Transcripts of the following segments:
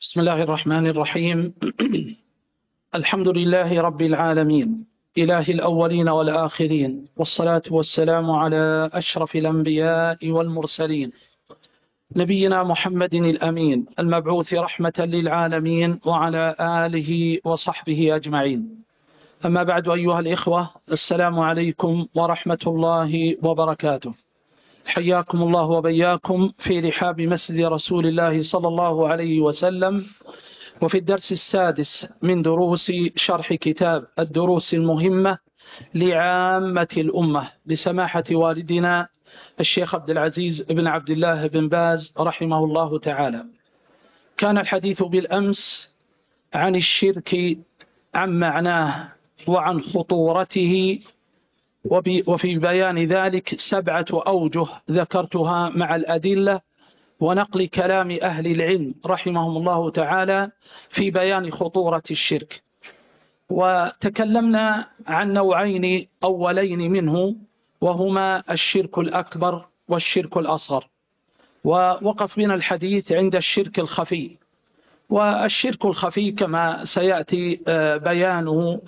بسم الله الرحمن الرحيم. الحمد لله رب العالمين، إله الأولين والآخرين، والصلاة والسلام على أشرف الأنبياء والمرسلين، نبينا محمد الأمين المبعوث رحمة للعالمين، وعلى آله وصحبه أجمعين. أما بعد، أيها الإخوة، السلام عليكم ورحمة الله وبركاته. حياكم الله وبياكم في رحاب مسجد رسول الله صلى الله عليه وسلم، وفي الدرس السادس من دروس شرح كتاب الدروس المهمة لعامة الأمة لسماحة والدنا الشيخ عبد العزيز بن عبد الله بن باز رحمه الله تعالى. كان الحديث بالأمس عن الشرك، عن معناه وعن خطورته، وفي بيان ذلك 7 أوجه ذكرتها مع الأدلة ونقل كلام أهل العلم رحمهم الله تعالى في بيان خطورة الشرك. وتكلمنا عن نوعين أولين منه، وهما الشرك الأكبر والشرك الأصغر، ووقف بنا الحديث عند الشرك الخفي. والشرك الخفي كما سيأتي بيانه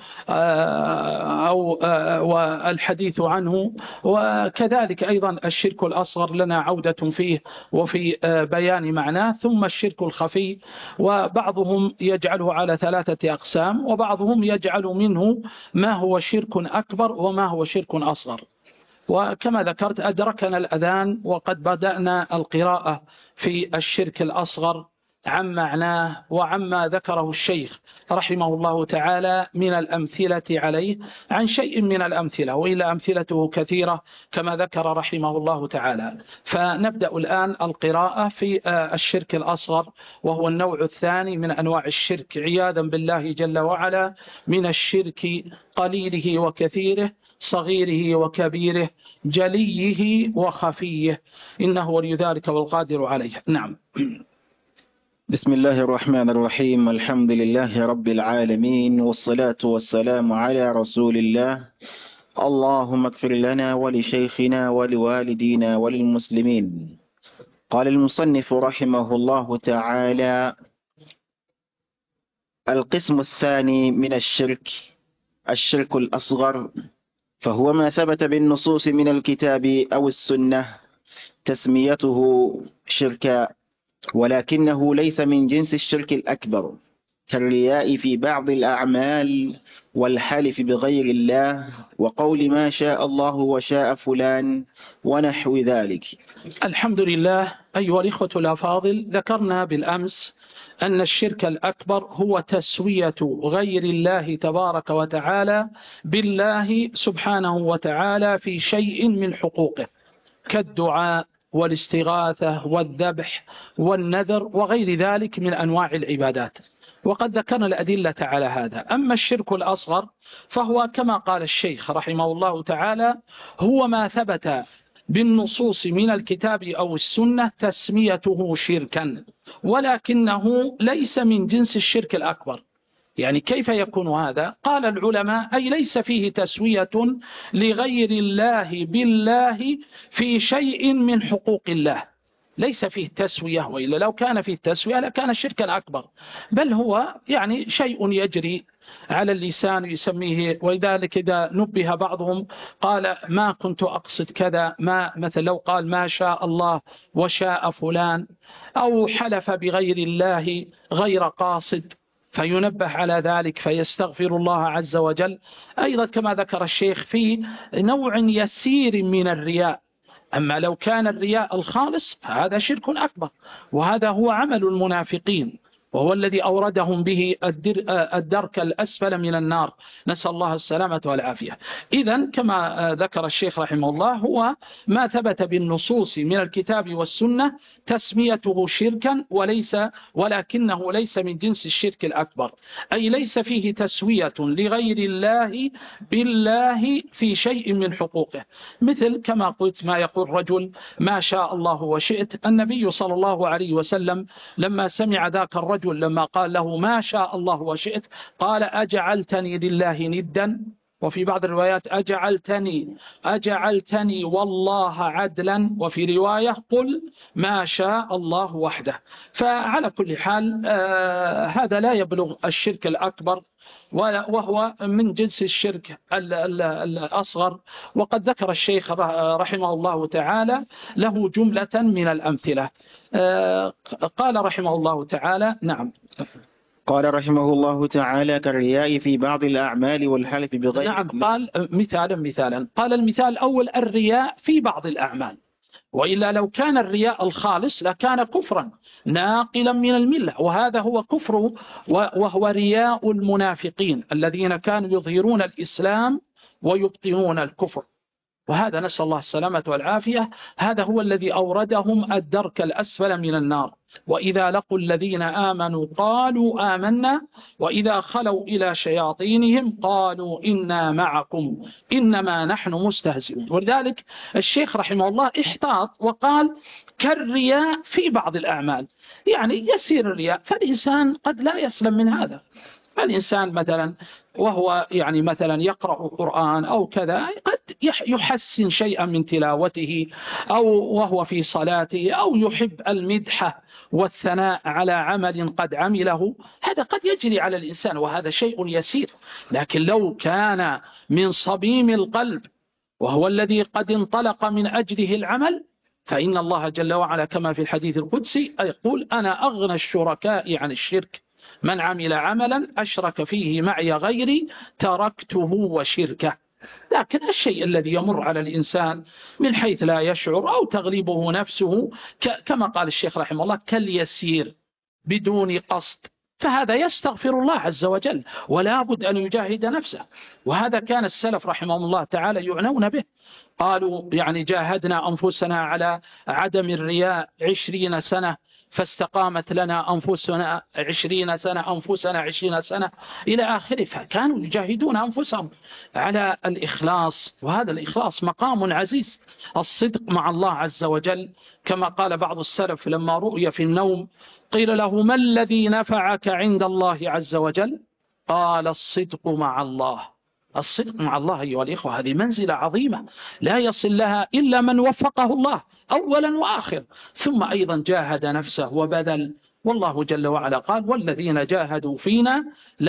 والحديث عنه، وكذلك أيضا الشرك الأصغر لنا عودة فيه وفي بيان معناه، ثم الشرك الخفي، وبعضهم يجعله على 3 أقسام، وبعضهم يجعل منه ما هو شرك أكبر وما هو شرك أصغر. وكما ذكرت أدركنا الأذان وقد بدأنا القراءة في الشرك الأصغر عن معناه وعما ذكره الشيخ رحمه الله تعالى من الأمثلة عليه، عن شيء من الأمثلة، وإلا أمثلته كثيرة كما ذكر رحمه الله تعالى. فنبدأ الآن القراءة في الشرك الأصغر، وهو النوع الثاني من أنواع الشرك، عياذا بالله جل وعلا من الشرك قليله وكثيره، صغيره وكبيره، جليه وخفيه، إنه ولي ذلك والقادر عليه. نعم. بسم الله الرحمن الرحيم. الحمد لله رب العالمين، والصلاة والسلام على رسول الله. اللهم اغفر لنا ولشيخنا ولوالدينا وللمسلمين. قال المصنف رحمه الله تعالى: القسم الثاني من الشرك الشرك الأصغر، فهو ما ثبت بالنصوص من الكتاب أو السنة تسميته شركا، ولكنه ليس من جنس الشرك الأكبر، كالرياء في بعض الأعمال، والحلف بغير الله، وقول ما شاء الله وشاء فلان، ونحو ذلك. الحمد لله. أيها الإخوة الأفاضل، ذكرنا بالأمس أن الشرك الأكبر هو تسوية غير الله تبارك وتعالى بالله سبحانه وتعالى في شيء من حقوقه، كالدعاء والاستغاثة والذبح والنذر وغير ذلك من أنواع العبادات، وقد ذكرنا الأدلة على هذا. أما الشرك الأصغر فهو كما قال الشيخ رحمه الله تعالى: هو ما ثبت بالنصوص من الكتاب أو السنة تسميته شركا، ولكنه ليس من جنس الشرك الأكبر. يعني كيف يكون هذا؟ قال العلماء: أي ليس فيه تسوية لغير الله بالله في شيء من حقوق الله، ليس فيه تسوية، وإلا لو كان فيه تسوية لكان الشرك أكبر، بل هو يعني شيء يجري على اللسان يسميه. ولذلك إذا نبه بعضهم قال: ما كنت أقصد كذا، ما مثل لو قال ما شاء الله وشاء فلان، أو حلف بغير الله غير قاصد، فينبه على ذلك فيستغفر الله عز وجل. أيضا كما ذكر الشيخ في نوع يسير من الرياء. أما لو كان الرياء الخالص فهذا شرك أكبر، وهذا هو عمل المنافقين، وهو الذي أوردهم به الدرك الأسفل من النار، نسأل الله السلامة والعافية. إذن كما ذكر الشيخ رحمه الله، هو ما ثبت بالنصوص من الكتاب والسنة تسميته شركا، ولكنه ليس من جنس الشرك الأكبر، أي ليس فيه تسوية لغير الله بالله في شيء من حقوقه، مثل كما قلت ما يقول رجل ما شاء الله وشئت. النبي صلى الله عليه وسلم لما سمع ذاك الرجل لما قال له ما شاء الله وشئت قال: أجعلتني لله ندا؟ وفي بعض الروايات أجعلتني والله عدلا، وفي رواية قل ما شاء الله وحده. فعلى كل حال هذا لا يبلغ الشرك الأكبر، وهو من جنس الشرك الأصغر. وقد ذكر الشيخ رحمه الله تعالى له جملة من الأمثلة. قال رحمه الله تعالى: نعم. قال رحمه الله تعالى: كالرياء في بعض الأعمال والحلف بغير. نعم. قال مثالا. قال المثال الأول: الرياء في بعض الأعمال، وإلا لو كان الرياء الخالص لكان كفرا ناقلا من الملة، وهذا هو كفر، وهو رياء المنافقين الذين كانوا يظهرون الإسلام ويبطنون الكفر، وهذا نسأل الله السلامة والعافية. هذا هو الذي أوردهم الدرك الأسفل من النار. وإذا لقوا الذين آمنوا قالوا آمنا وإذا خلوا إلى شياطينهم قالوا إنا معكم إنما نحن مستهزئون. ولذلك الشيخ رحمه الله احتاط وقال: كالرياء في بعض الأعمال، يعني يسير الرياء، فالإنسان قد لا يسلم من هذا. الإنسان مثلا وهو يعني مثلا يقرأ قرآن أو كذا، قد يحسن شيئا من تلاوته، أو وهو في صلاته، أو يحب المدح والثناء على عمل قد عمله، هذا قد يجري على الإنسان، وهذا شيء يسير. لكن لو كان من صميم القلب وهو الذي قد انطلق من أجله العمل، فإن الله جل وعلا كما في الحديث القدسي يقول: أنا أغنى الشركاء عن الشرك، من عمل عملا أشرك فيه معي غيري تركته وشركه. لكن الشيء الذي يمر على الإنسان من حيث لا يشعر أو تغلبه نفسه، كما قال الشيخ رحمه الله: كاليسير بدون قصد، فهذا يستغفر الله عز وجل ولا بد أن يجاهد نفسه. وهذا كان السلف رحمهم الله تعالى يعنون به. قالوا يعني جاهدنا أنفسنا على عدم الرياء 20 سنة فاستقامت لنا أنفسنا 20 سنة، أنفسنا 20 سنة إلى آخره. فكانوا يجاهدون أنفسهم على الإخلاص، وهذا الإخلاص مقام عزيز، الصدق مع الله عز وجل. كما قال بعض السلف لما رؤي في النوم قيل له: ما الذي نفعك عند الله عز وجل؟ قال: الصدق مع الله. الصدق مع الله أيها الإخوة هذه منزلة عظيمة لا يصل لها إلا من وفقه الله أولا وآخر، ثم أيضا جاهد نفسه وبذل. والله جل وعلا قال: والذين جاهدوا فينا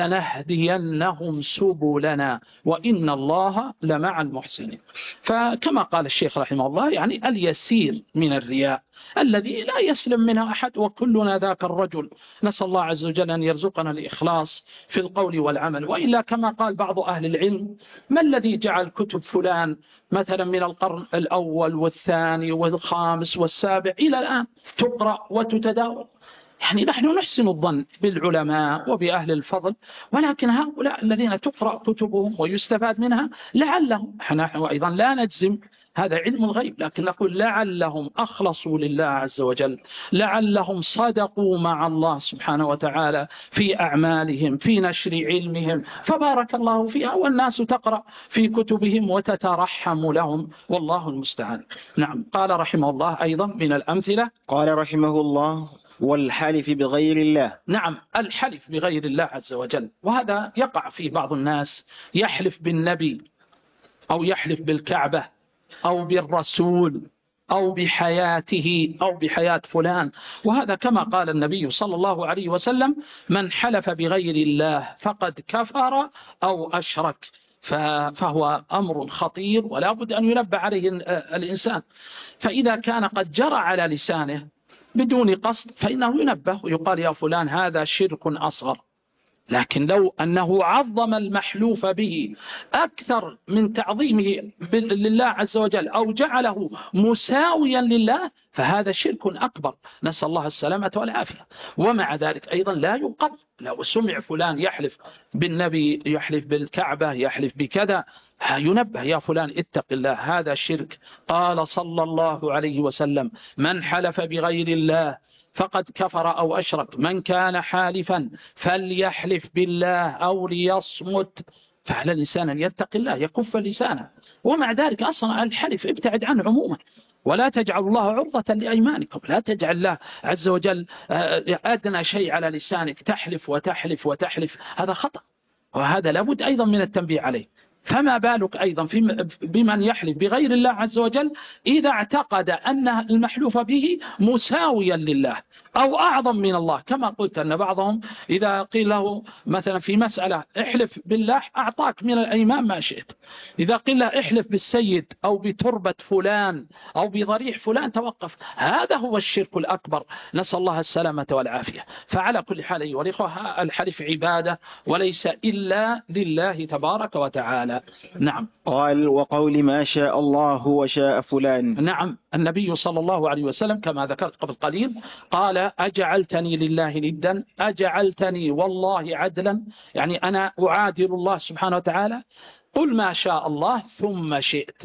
لنهدينهم سبلنا وإن الله لمع المحسنين. فكما قال الشيخ رحمه الله يعني اليسير من الرياء الذي لا يسلم منها أحد، وكلنا ذاك الرجل. نسأل الله عز وجل أن يرزقنا الإخلاص في القول والعمل. وإلا كما قال بعض أهل العلم: ما الذي جعل كتب فلان مثلا من القرن الأول والثاني والخامس والسابع إلى الآن تقرأ وتتداول؟ يعني نحن نحسن الظن بالعلماء وبأهل الفضل، ولكن هؤلاء الذين تقرأ كتبهم ويستفاد منها لعلهم، نحن أيضا لا نجزم، هذا علم الغيب، لكن نقول لعلهم أخلصوا لله عز وجل، لعلهم صدقوا مع الله سبحانه وتعالى في أعمالهم في نشر علمهم، فبارك الله فيها، والناس تقرأ في كتبهم وتترحم لهم، والله المستعان. نعم. قال رحمه الله أيضا من الأمثلة: قال رحمه الله: والحلف بغير الله. نعم، الحلف بغير الله عز وجل، وهذا يقع في بعض الناس، يحلف بالنبي أو يحلف بالكعبة أو بالرسول أو بحياته أو بحياة فلان، وهذا كما قال النبي صلى الله عليه وسلم: من حلف بغير الله فقد كفر أو أشرك. فهو أمر خطير ولا بد أن ينبه عليه الإنسان. فإذا كان قد جرى على لسانه بدون قصد فإنه ينبه ويقال: يا فلان هذا شرك أصغر. لكن لو أنه عظم المحلوف به أكثر من تعظيمه لله عز وجل أو جعله مساويا لله فهذا شرك أكبر، نسأل الله السلامة والعافية. ومع ذلك أيضا لا يقر، لو سمع فلان يحلف بالنبي، يحلف بالكعبة، يحلف بكذا، ينبه: يا فلان اتق الله هذا شرك. قال صلى الله عليه وسلم: من حلف بغير الله فقد كفر أو أشرك، من كان حالفا فليحلف بالله أو ليصمت. فعلى الإنسان أن يتق الله يكف لسانه. ومع ذلك أصلا الحلف ابتعد عنه عموما، ولا تجعل الله عرضة لأيمانكم، لا تجعل الله عز وجل أدنى شيء على لسانك، تحلف وتحلف وتحلف، هذا خطأ، وهذا لابد أيضا من التنبيه عليه. فما بالك أيضا بمن يحلف بغير الله عز وجل إذا اعتقد أن المحلوف به مساويا لله أو أعظم من الله، كما قلت أن بعضهم إذا قيل له مثلا في مسألة احلف بالله أعطاك من الأيمان ما شئت، إذا قيل له احلف بالسيد أو بتربة فلان أو بضريح فلان توقف. هذا هو الشرك الأكبر، نسأل الله السلامة والعافية. فعلى كل حال أيها الإخوة الحلف عبادة وليس إلا لله تبارك وتعالى. نعم. قال وقول ما شاء الله وشاء فلان. نعم، النبي صلى الله عليه وسلم كما ذكرت قبل قليل قال أجعلتني لله ندا، أجعلتني والله عدلا، يعني أنا أعادل الله سبحانه وتعالى. قل ما شاء الله ثم شئت،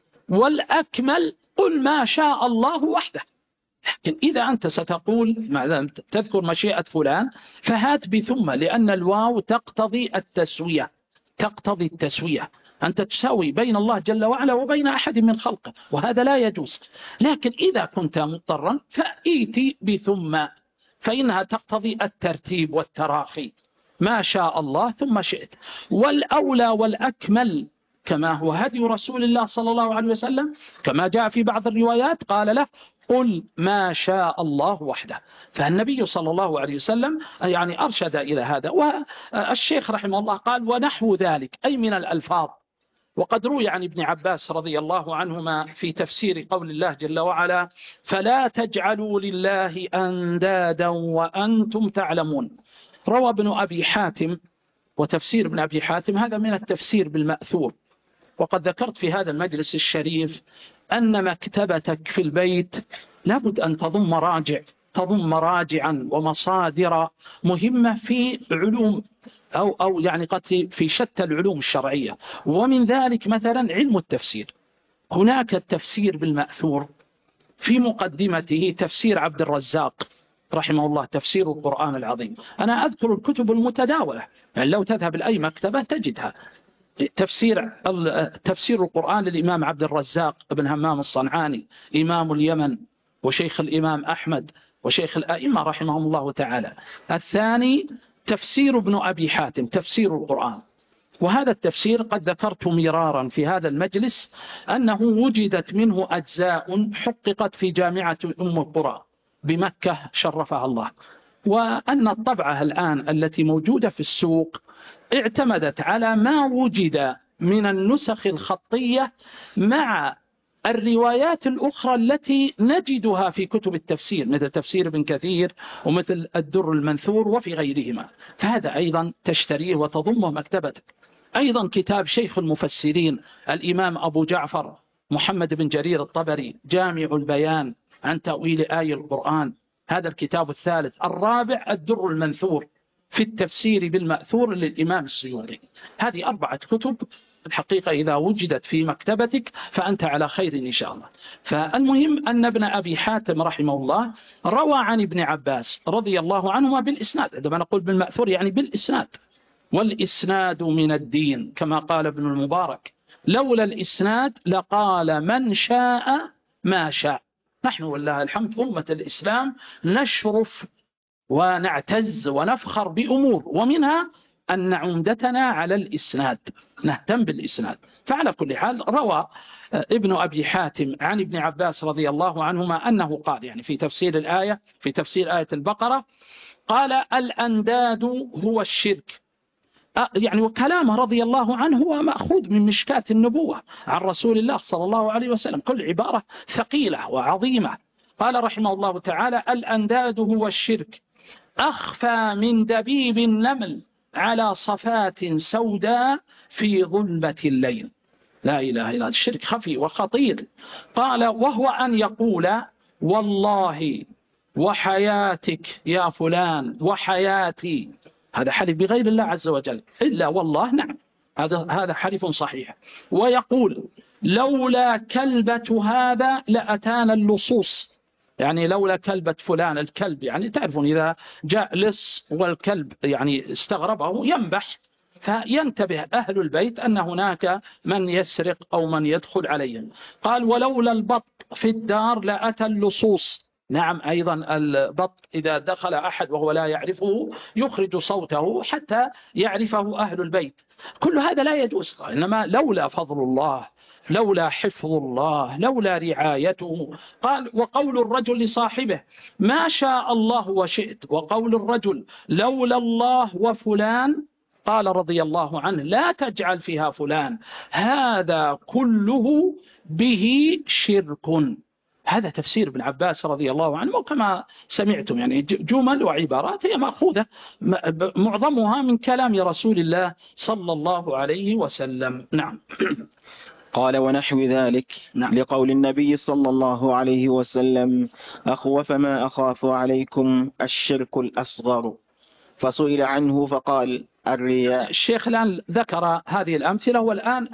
والأكمل قل ما شاء الله وحده. لكن إذا أنت ستقول تذكر مشيئة فلان فهات بثم، لأن الواو تقتضي التسوية، تقتضي التسوية، أنت تساوي بين الله جل وعلا وبين أحد من خلقه، وهذا لا يجوز. لكن إذا كنت مضطرا فأيتي بثم، فإنها تقتضي الترتيب والتراخي، ما شاء الله ثم شئت. والأولى والأكمل كما هو هدي رسول الله صلى الله عليه وسلم، كما جاء في بعض الروايات قال له قل ما شاء الله وحده. فالنبي صلى الله عليه وسلم يعني أرشد إلى هذا. والشيخ رحمه الله قال ونحو ذلك أي من الألفاظ. وقد روي عن ابن عباس رضي الله عنهما في تفسير قول الله جل وعلا فلا تجعلوا لله أندادا وأنتم تعلمون. روى ابن أبي حاتم، وتفسير ابن أبي حاتم هذا من التفسير بالمأثور. وقد ذكرت في هذا المجلس الشريف أن مكتبتك في البيت لابد أن تضم راجعا ومصادر مهمة في علوم أو يعني قد في شتى العلوم الشرعية، ومن ذلك مثلا علم التفسير. هناك التفسير بالمأثور، في مقدمته تفسير عبد الرزاق رحمه الله تفسير القرآن العظيم. أنا أذكر الكتب المتداولة، يعني لو تذهب لأي مكتبة تجدها. تفسير القرآن للإمام عبد الرزاق بن همام الصنعاني إمام اليمن وشيخ الإمام أحمد وشيخ الأئمة رحمهم الله تعالى. الثاني تفسير ابن أبي حاتم تفسير القرآن، وهذا التفسير قد ذكرت مرارا في هذا المجلس أنه وجدت منه أجزاء حققت في جامعة أم القرى بمكة شرفها الله، وأن الطبعة الآن التي موجودة في السوق اعتمدت على ما وجد من النسخ الخطية مع الروايات الأخرى التي نجدها في كتب التفسير مثل تفسير ابن كثير ومثل الدر المنثور وفي غيرهما، فهذا أيضا تشتريه وتضمه مكتبتك. أيضا كتاب شيخ المفسرين الإمام أبو جعفر محمد بن جرير الطبري جامع البيان عن تأويل آي القرآن، هذا الكتاب الثالث. الرابع الدر المنثور في التفسير بالمأثور للإمام السيوطي. هذه 4 كتب الحقيقة إذا وجدت في مكتبتك فأنت على خير إن شاء الله. فالمهم أن ابن أبي حاتم رحمه الله روى عن ابن عباس رضي الله عنهما بالإسناد، عندما نقول بالمأثور يعني بالإسناد، والإسناد من الدين كما قال ابن المبارك لولا الإسناد لقال من شاء ما شاء. نحن والله الحمد أمة الإسلام نشرف ونعتز ونفخر بأمور، ومنها أن عمدتنا على الإسناد، نهتم بالإسناد. فعلى كل حال روى ابن أبي حاتم عن ابن عباس رضي الله عنهما أنه قال يعني في تفسير الآية في تفسير آية البقرة قال الأنداد هو الشرك، يعني وكلامه رضي الله عنه هو مأخوذ من مشكاة النبوة عن رسول الله صلى الله عليه وسلم، كل عبارة ثقيلة وعظيمة. قال رحمه الله تعالى الأنداد هو الشرك أخفى من دبيب النمل على صفات سوداء في ظلمة الليل. لا إله إلا الله، الشرك خفي وخطير. قال وهو أن يقول والله وحياتك يا فلان وحياتي، هذا حلف بغير الله عز وجل، إلا والله نعم هذا حلف صحيح. ويقول لولا كلبة هذا لأتانا اللصوص، يعني لولا كلبة فلان، الكلب يعني تعرفون إذا جاء لص والكلب يعني استغربه ينبح، فينتبه أهل البيت أن هناك من يسرق أو من يدخل عليهم. قال ولولا البط في الدار لأتى اللصوص، نعم أيضا البط إذا دخل أحد وهو لا يعرفه يخرج صوته حتى يعرفه أهل البيت، كل هذا لا يجوز. إنما لولا فضل الله، لولا حفظ الله، لولا رعايته. قال وقول الرجل لصاحبه ما شاء الله وشئت، وقول الرجل لولا الله وفلان، قال رضي الله عنه لا تجعل فيها فلان، هذا كله به شرك. هذا تفسير ابن عباس رضي الله عنه، وكما سمعتم يعني جمل وعبارات هي مأخوذة معظمها من كلام رسول الله صلى الله عليه وسلم. نعم. قال ونحو ذلك. نعم. لقول النبي صلى الله عليه وسلم أخوف ما أخاف عليكم الشرك الأصغر، فسئل عنه فقال الرياء. الشيخ الآن ذكر هذه الأمثلة، والآن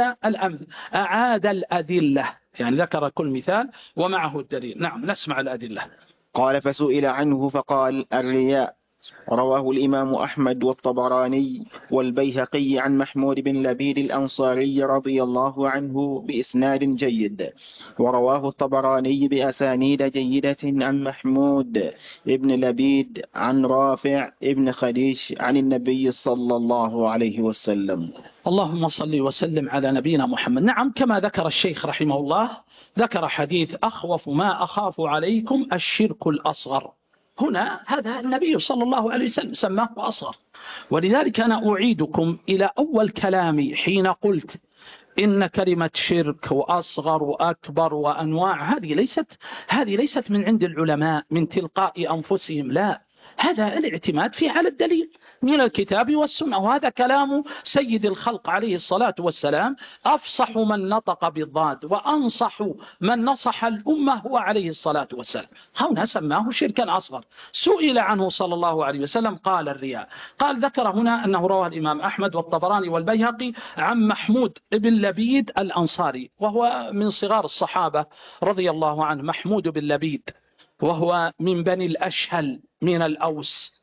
أعاد الأدلة، يعني ذكر كل مثال ومعه الدليل. نعم نسمع الأدلة. قال فسئل عنه فقال الرياء. رواه الإمام أحمد والطبراني والبيهقي عن محمود بن لبيد الأنصاري رضي الله عنه بإسناد جيد، ورواه الطبراني بأسانيد جيدة عن محمود بن لبيد عن رافع بن خديج عن النبي صلى الله عليه وسلم. اللهم صل وسلم على نبينا محمد. نعم كما ذكر الشيخ رحمه الله، ذكر حديث أخوف ما أخاف عليكم الشرك الأصغر. هنا هذا النبي صلى الله عليه وسلم سماه أصغر، ولذلك أنا أعيدكم إلى أول كلامي حين قلت إن كلمة شرك وأصغر وأكبر وأنواع هذه ليست من عند العلماء من تلقاء أنفسهم، لا، هذا الاعتماد فيه على الدليل من الكتاب والسنة، وهذا كلام سيد الخلق عليه الصلاة والسلام، أفصح من نطق بالضاد وأنصح من نصح الأمة هو عليه الصلاة والسلام. هنا سماه شركا أصغر. سئل عنه صلى الله عليه وسلم قال الرياء. قال ذكر هنا أنه رواه الإمام أحمد والطبراني والبيهقي عن محمود بن لبيد الأنصاري، وهو من صغار الصحابة رضي الله عنه. محمود بن لبيد وهو من بني الأشهل من الأوس،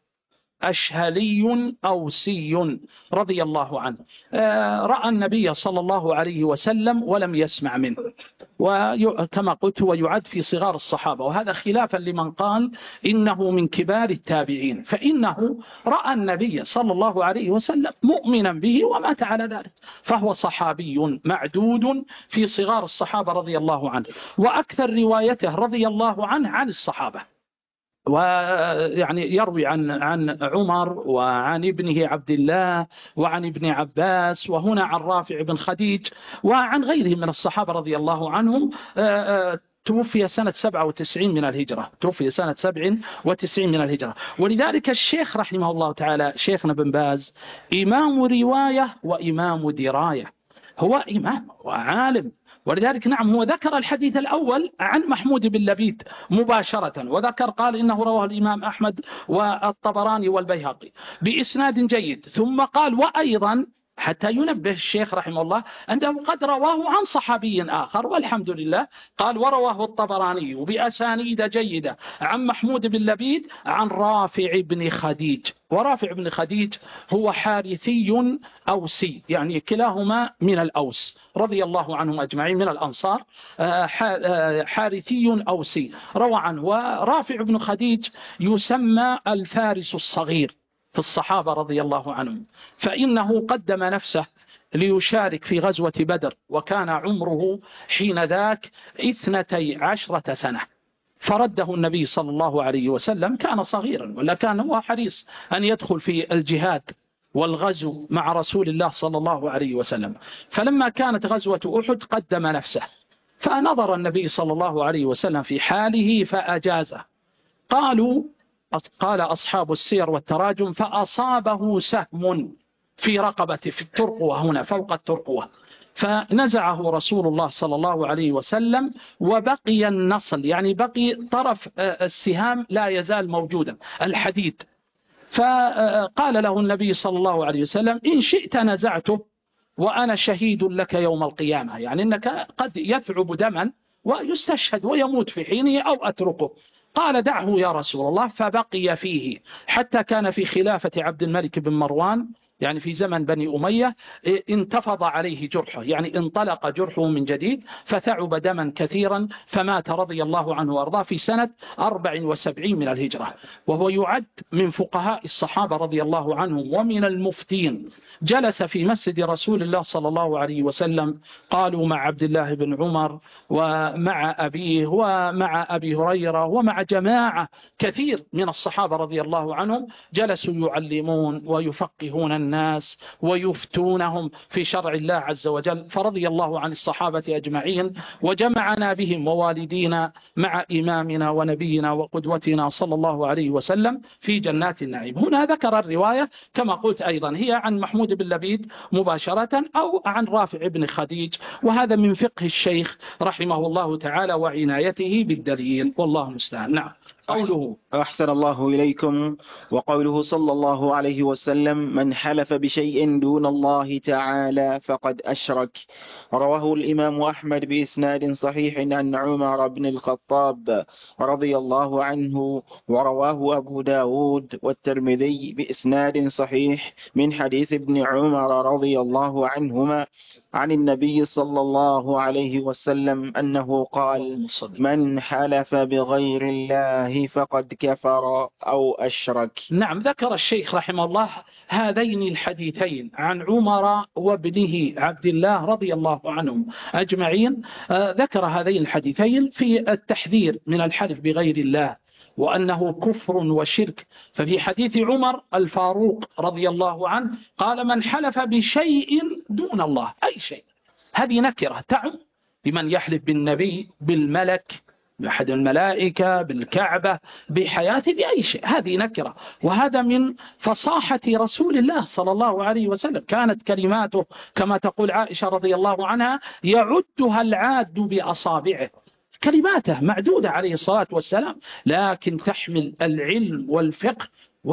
أشهلي أوسي رضي الله عنه. رأى النبي صلى الله عليه وسلم ولم يسمع منه، وكما قلت هو يعد في صغار الصحابة، وهذا خلافا لمن قال إنه من كبار التابعين، فإنه رأى النبي صلى الله عليه وسلم مؤمنا به ومات على ذلك، فهو صحابي معدود في صغار الصحابة رضي الله عنه، وأكثر روايته رضي الله عنه عن الصحابة، ويعني يروي عن عمر وعن ابنه عبد الله وعن ابن عباس، وهنا عن رافع بن خديج وعن غيرهم من الصحابة رضي الله عنهم. توفي سنة 97 من الهجرة، توفي سنة 97 من الهجرة. ولذلك الشيخ رحمه الله تعالى شيخنا بن باز إمام رواية وإمام دراية، هو إمام وعالم، ولذلك نعم هو ذكر الحديث الأول عن محمود بن لبيد مباشرة، وذكر قال إنه رواه الإمام أحمد والطبراني والبيهقي بإسناد جيد، ثم قال وأيضا حتى ينبه الشيخ رحمه الله أنه قد رواه عن صحابي آخر، والحمد لله، قال ورواه الطبراني بأسانيد جيدة عن محمود بن لبيد عن رافع بن خديج. ورافع بن خديج هو حارثي أوسي، يعني كلاهما من الأوس رضي الله عنهم أجمعين من الأنصار، حارثي أوسي روى عنه. ورافع بن خديج يسمى الفارس الصغير في الصحابة رضي الله عنهم، فإنه قدم نفسه ليشارك في غزوة بدر، وكان عمره حين ذاك 12 سنة، فرده النبي صلى الله عليه وسلم، كان صغيرا ولا كان هو حريص أن يدخل في الجهاد والغزو مع رسول الله صلى الله عليه وسلم. فلما كانت غزوة أحد قدم نفسه، فنظر النبي صلى الله عليه وسلم في حاله فأجازه. قال أصحاب السير والتراجم فأصابه سهم في رقبته في الترقوة، هنا فوق الترقوة، فنزعه رسول الله صلى الله عليه وسلم، وبقي النصل، يعني بقي طرف السهام لا يزال موجودا، الحديد. فقال له النبي صلى الله عليه وسلم إن شئت نزعته وأنا شهيد لك يوم القيامة، يعني إنك قد يثعب دما ويستشهد ويموت في حينه أو أتركه. قال دعه يا رسول الله، فبقي فيه حتى كان في خلافة عبد الملك بن مروان يعني في زمن بني أمية انتفض عليه جرحه، يعني انطلق جرحه من جديد فثعب دما كثيرا، فمات رضي الله عنه وأرضاه في سنة 74 من الهجرة، وهو يعد من فقهاء الصحابة رضي الله عنهم ومن المفتين. جلس في مسجد رسول الله صلى الله عليه وسلم، قالوا مع عبد الله بن عمر ومع أبيه ومع أبي هريرة ومع جماعة كثير من الصحابة رضي الله عنهم، جلسوا يعلمون ويفقهون الناس ويفتونهم في شرع الله عز وجل. فرضي الله عن الصحابة أجمعين، وجمعنا بهم ووالدينا مع إمامنا ونبينا وقدوتنا صلى الله عليه وسلم في جنات النعيم. هنا ذكر الرواية كما قلت أيضا هي عن محمود بن لبيد مباشرة أو عن رافع بن خديج، وهذا من فقه الشيخ رحمه الله تعالى وعنايته بالدليل، والله المستعان. نعم. قوله أحسن الله إليكم. وقوله صلى الله عليه وسلم: من حلف بشيء دون الله تعالى فقد أشرك. رواه الإمام أحمد بإسناد صحيح عن عمر بن الخطاب رضي الله عنه، ورواه أبو داود والترمذي بإسناد صحيح من حديث ابن عمر رضي الله عنهما عن النبي صلى الله عليه وسلم أنه قال: من حلف بغير الله فقد كفر أو أشرك. نعم. ذكر الشيخ رحمه الله هذين الحديثين عن عمر وابنه عبد الله رضي الله عنهم أجمعين. ذكر هذين الحديثين في التحذير من الحلف بغير الله وأنه كفر وشرك. ففي حديث عمر الفاروق رضي الله عنه قال: من حلف بشيء دون الله، أي شيء. هذه نكرة تعم بمن يحلف بالنبي، بالملك، بأحد الملائكة، بالكعبة، بحياته، بأي شيء. هذه نكرة، وهذا من فصاحة رسول الله صلى الله عليه وسلم. كانت كلماته كما تقول عائشة رضي الله عنها يعدها العاد بأصابعه، كلماته معدودة عليه الصلاة والسلام، لكن تحمل العلم والفقه.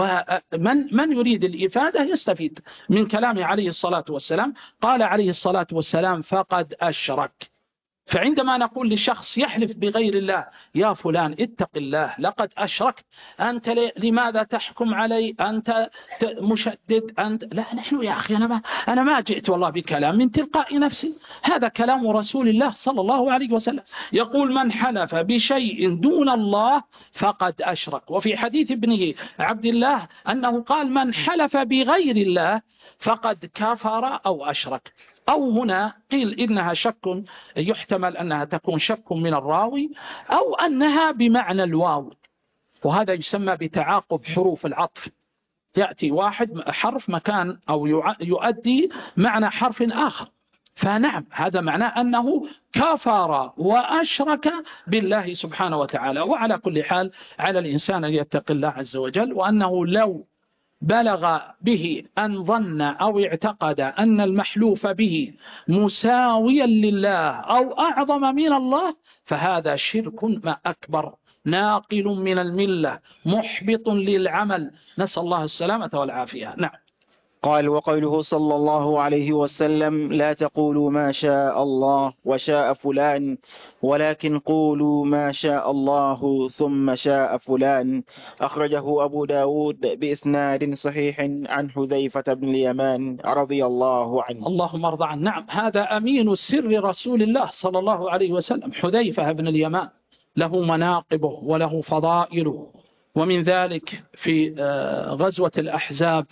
ومن يريد الإفادة يستفيد من كلامه عليه الصلاة والسلام. قال عليه الصلاة والسلام: فقد أشرك. فعندما نقول للشخص يحلف بغير الله: يا فلان اتق الله لقد أشركت، أنت لماذا تحكم علي، أنت مشدد، أنت لا، نحن يا أخي أنا ما جئت والله بكلام من تلقاء نفسي، هذا كلام رسول الله صلى الله عليه وسلم، يقول: من حلف بشيء دون الله فقد أشرك. وفي حديث ابنه عبد الله أنه قال: من حلف بغير الله فقد كفر أو أشرك. أو هنا قيل إنها شك، يحتمل أنها تكون شك من الراوي أو أنها بمعنى الواو، وهذا يسمى بتعاقب حروف العطف، يأتي واحد حرف مكان أو يؤدي معنى حرف آخر. فنعم، هذا معناه أنه كفر وأشرك بالله سبحانه وتعالى. وعلى كل حال على الإنسان أن يتقي الله عز وجل، وأنه لو بلغ به أن ظن أو اعتقد أن المحلوف به مساويا لله أو أعظم من الله فهذا شرك ما أكبر، ناقل من الملة، محبط للعمل، نسأل الله السلامة والعافية. نعم. قال: وقوله صلى الله عليه وسلم: لا تقولوا ما شاء الله وشاء فلان، ولكن قولوا ما شاء الله ثم شاء فلان. أخرجه أبو داود بإسناد صحيح عن حذيفة بن اليمان رضي الله عنه. اللهم ارضى عنه. نعم، هذا أمين سر رسول الله صلى الله عليه وسلم، حذيفة بن اليمان، له مناقبه وله فضائله. ومن ذلك في غزوة الأحزاب،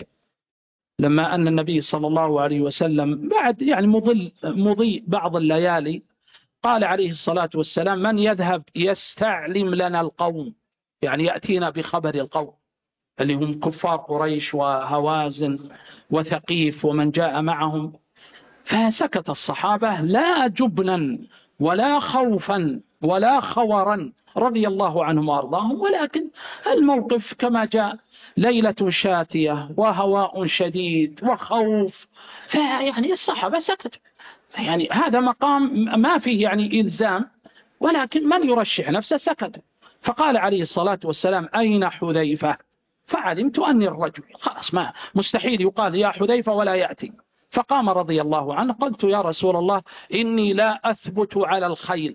لما أن النبي صلى الله عليه وسلم بعد يعني مضي بعض الليالي، قال عليه الصلاة والسلام: من يذهب يستعلم لنا القوم، يعني يأتينا بخبر القوم اللي هم كفار قريش وهوازن وثقيف ومن جاء معهم. فسكت الصحابة لا جبنا ولا خوفا ولا خورا رضي الله عنهم وارضاهم، ولكن الموقف كما جاء، ليلة شاتية وهواء شديد وخوف، فيعني الصحابة سكتوا. يعني هذا مقام ما فيه يعني إلزام، ولكن من يرشح نفسه سكت. فقال عليه الصلاة والسلام: أين حذيفة؟ فعلمت أني الرجل، خلاص ما مستحيل يقال يا حذيفة ولا يأتي. فقام رضي الله عنه، قلت: يا رسول الله إني لا أثبت على الخيل،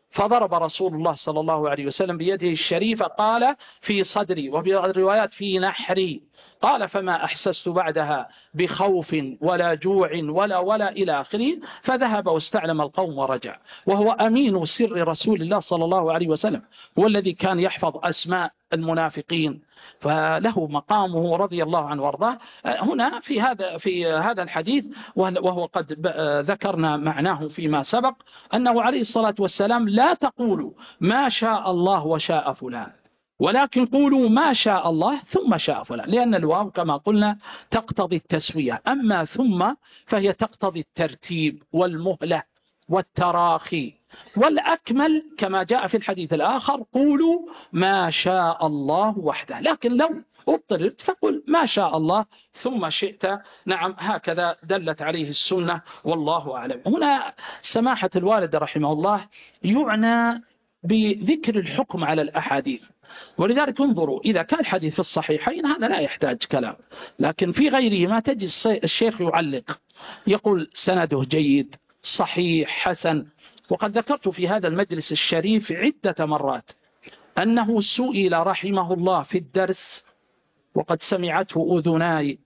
فضرب رسول الله صلى الله عليه وسلم بيده الشريفة، قال في صدري، وفي الروايات في نحري، قال فما أحسست بعدها بخوف ولا جوع ولا إلى آخره. فذهب واستعلم القوم ورجع، وهو أمين سر رسول الله صلى الله عليه وسلم، هو الذي كان يحفظ أسماء المنافقين، فله مقامه رضي الله عنه وارضاه. هنا في هذا الحديث، وهو قد ذكرنا معناه فيما سبق، أنه عليه الصلاة والسلام لا تقولوا ما شاء الله وشاء فلان، ولكن قولوا ما شاء الله ثم شاء فلان، لأن الواو كما قلنا تقتضي التسوية، أما ثم فهي تقتضي الترتيب والمهلة والتراخي. والأكمل كما جاء في الحديث الآخر قولوا ما شاء الله وحده، لكن لو اضطررت فقل ما شاء الله ثم شئت. نعم، هكذا دلت عليه السنة، والله أعلم. هنا سماحة الوالد رحمه الله يعنى بذكر الحكم على الأحاديث، ولذلك انظروا إذا كان الحديث في الصحيحين هذا لا يحتاج كلام، لكن في غيره ما تجد الشيخ يعلق يقول سنده جيد، صحيح، حسن. وقد ذكرت في هذا المجلس الشريف عدة مرات أنه سئل رحمه الله في الدرس، وقد سمعته أذناي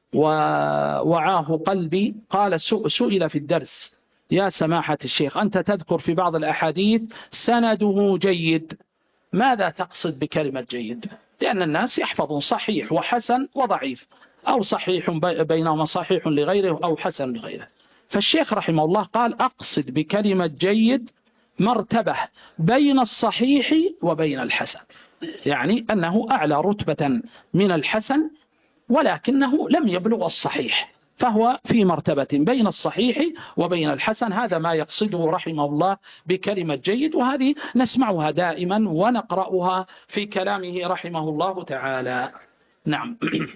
ووعاه قلبي، قال سئل في الدرس يا سماحة الشيخ أنت تذكر في بعض الأحاديث سنده جيد، ماذا تقصد بكلمة جيد؟ لأن الناس يحفظون صحيح وحسن وضعيف، أو صحيح بينهما صحيح لغيره أو حسن لغيره. فالشيخ رحمه الله قال أقصد بكلمة جيد مرتبة بين الصحيح وبين الحسن، يعني أنه أعلى رتبة من الحسن ولكنه لم يبلغ الصحيح، فهو في مرتبة بين الصحيح وبين الحسن. هذا ما يقصده رحمه الله بكلمة جيد، وهذه نسمعها دائما ونقرأها في كلامه رحمه الله تعالى. نعم.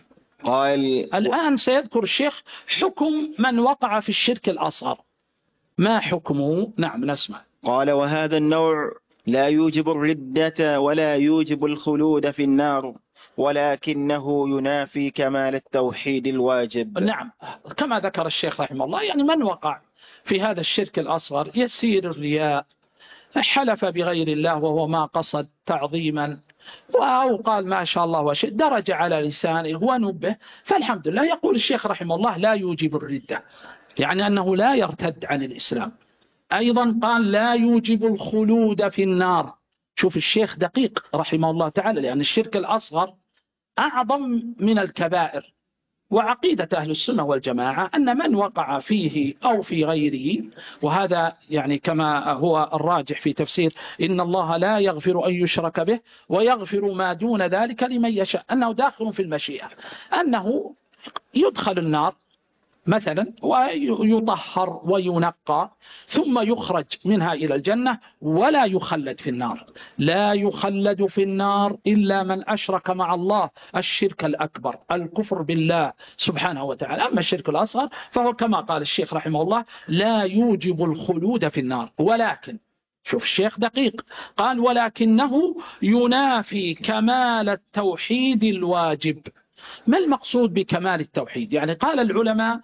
قال الآن سيذكر الشيخ حكم من وقع في الشرك الأصغر، ما حكمه؟ نعم نسمع. قال وهذا النوع لا يوجب الردة ولا يوجب الخلود في النار، ولكنه ينافي كمال التوحيد الواجب. نعم، كما ذكر الشيخ رحمه الله، يعني من وقع في هذا الشرك الأصغر يسير الرياء، حلف بغير الله وهو ما قصد تعظيما، أو قال ما شاء الله وشئ، درج على لسانه ونبه، فالحمد لله. يقول الشيخ رحمه الله لا يوجب الردة، يعني أنه لا يرتد عن الإسلام. أيضا قال لا يوجب الخلود في النار. شوف الشيخ دقيق رحمه الله تعالى، لأن الشرك الأصغر أعظم من الكبائر، وعقيدة أهل السنة والجماعة أن من وقع فيه أو في غيره، وهذا يعني كما هو الراجح في تفسير إن الله لا يغفر أن يشرك به ويغفر ما دون ذلك لمن يشاء، أنه داخل في المشيئة، أنه يدخل النار مثلا ويطهر وينقى ثم يخرج منها إلى الجنة ولا يخلد في النار. لا يخلد في النار إلا من أشرك مع الله الشرك الأكبر، الكفر بالله سبحانه وتعالى. أما الشرك الأصغر فهو كما قال الشيخ رحمه الله لا يوجب الخلود في النار، ولكن شوف الشيخ دقيق، قال ولكنه ينافي كمال التوحيد الواجب. ما المقصود بكمال التوحيد؟ يعني قال العلماء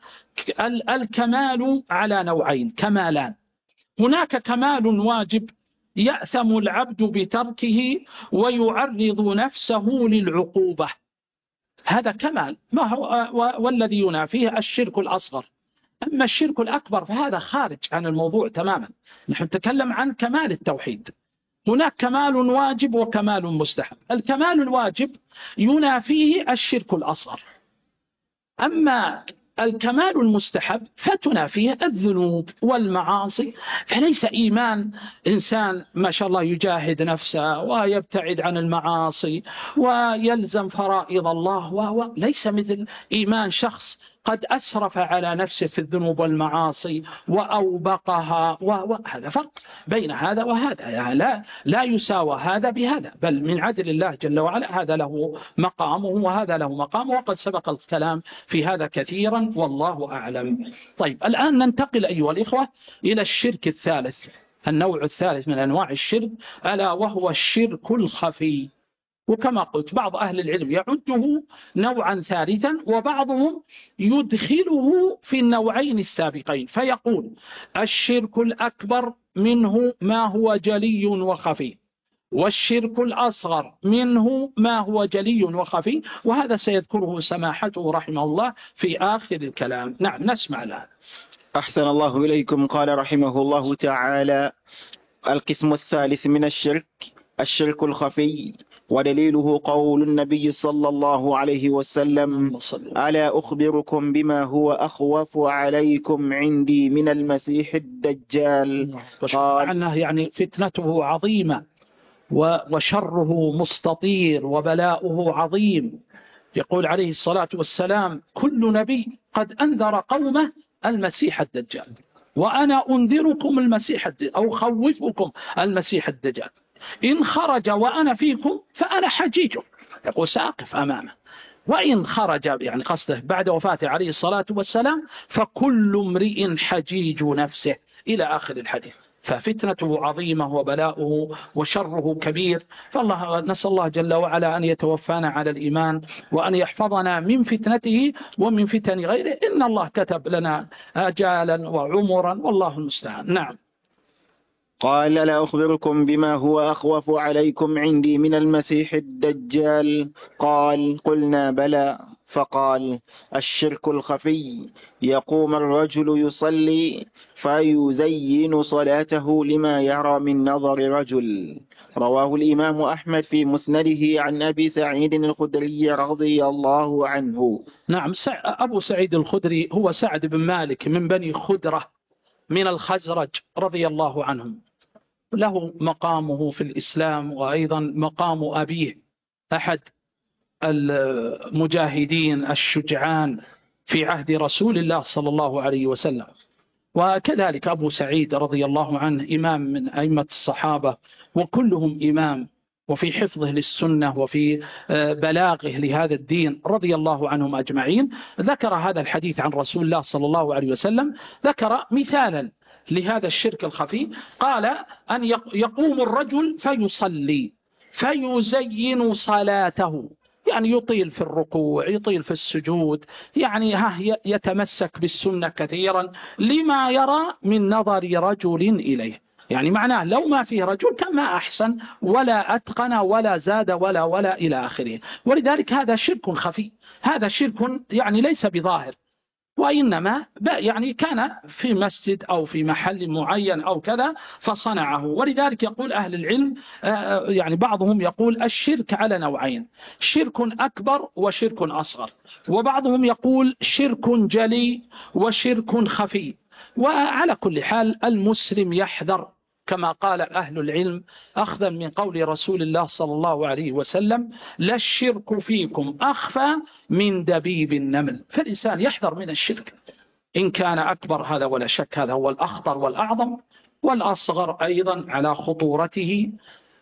الكمال على نوعين، كمالان. هناك كمال واجب يأثم العبد بتركه ويعرض نفسه للعقوبة، هذا كمال، ما هو والذي ينافيه الشرك الأصغر. أما الشرك الأكبر فهذا خارج عن الموضوع تماما، نحن نتكلم عن كمال التوحيد. هناك كمال واجب وكمال مستحب. الكمال الواجب ينافيه الشرك الأصغر، أما الكمال المستحب فتنافيه الذنوب والمعاصي. فليس إيمان إنسان ما شاء الله يجاهد نفسه ويبتعد عن المعاصي ويلزم فرائض الله، ليس مثل إيمان شخص قد أسرف على نفسه في الذنوب والمعاصي وأوبقها، هذا فرق بين هذا وهذا، يعني لا يساوى هذا بهذا، بل من عدل الله جل وعلا هذا له مقامه وهذا له مقامه، وقد سبق الكلام في هذا كثيرا والله أعلم. طيب الآن ننتقل أيها الإخوة إلى الشرك الثالث، النوع الثالث من أنواع الشرك، ألا وهو الشرك الخفي. وكما قلت بعض أهل العلم يعده نوعا ثالثا، وبعضهم يدخله في النوعين السابقين، فيقول الشرك الأكبر منه ما هو جلي وخفي، والشرك الأصغر منه ما هو جلي وخفي، وهذا سيذكره سماحته رحمه الله في آخر الكلام. نعم، نسمع له. أحسن الله إليكم. قال رحمه الله تعالى: القسم الثالث من الشرك الخفي، ودليله قول النبي صلى الله عليه وسلم: ألا أخبركم بما هو أخوف عليكم عندي من المسيح الدجال؟ قال أنه يعني فتنته عظيمة وشره مستطير وبلاؤه عظيم. يقول عليه الصلاة والسلام: كل نبي قد أنذر قومه المسيح الدجال، وأنا أنذركم المسيح الدجال أو خوفكم المسيح الدجال، إن خرج وأنا فيكم فأنا حجيجه. يقول سأقف أمامه، وإن خرج يعني قصده بعد وفاته عليه الصلاة والسلام فكل امرئ حجيج نفسه، إلى آخر الحديث. ففتنته عظيمة وبلاؤه وشره كبير. فالله نسأل الله جل وعلا أن يتوفانا على الإيمان، وأن يحفظنا من فتنته ومن فتن غيره. إن الله كتب لنا آجالا وعمرا، والله المستعان. نعم. قال: لا أخبركم بما هو أخوف عليكم عندي من المسيح الدجال؟ قال: قلنا بلى. فقال: الشرك الخفي، يقوم الرجل يصلي فيزين صلاته لما يرى من نظر رجل. رواه الإمام أحمد في مسنده عن أبي سعيد الخدري رضي الله عنه. نعم، أبو سعيد الخدري هو سعد بن مالك من بني خدرة من الخزرج رضي الله عنهم، له مقامه في الإسلام، وأيضا مقام أبيه أحد المجاهدين الشجعان في عهد رسول الله صلى الله عليه وسلم. وكذلك أبو سعيد رضي الله عنه إمام من أئمة الصحابة، وكلهم إمام وفي حفظه للسنة وفي بلاغه لهذا الدين رضي الله عنهم أجمعين. ذكر هذا الحديث عن رسول الله صلى الله عليه وسلم، ذكر مثالا لهذا الشرك الخفي. قال: أن يقوم الرجل فيصلي فيزين صلاته، يعني يطيل في الركوع، يطيل في السجود، يعني يتمسك بالسنة كثيرا لما يرى من نظر رجل إليه. يعني معناه لو ما فيه رجل كان ما أحسن ولا أتقن ولا زاد ولا إلى آخره. ولذلك هذا شرك خفي، هذا شرك يعني ليس بظاهر، وإنما يعني كان في مسجد أو في محل معين أو كذا فصنعه. ولذلك يقول أهل العلم، يعني بعضهم يقول الشرك على نوعين: شرك أكبر وشرك أصغر، وبعضهم يقول شرك جلي وشرك خفي. وعلى كل حال المسلم يحذر، كما قال أهل العلم أخذا من قول رسول الله صلى الله عليه وسلم: لا الشرك فيكم أخفى من دبيب النمل. فالإنسان يحذر من الشرك، إن كان أكبر هذا ولا شك هذا هو الأخطر والأعظم، والأصغر أيضا على خطورته،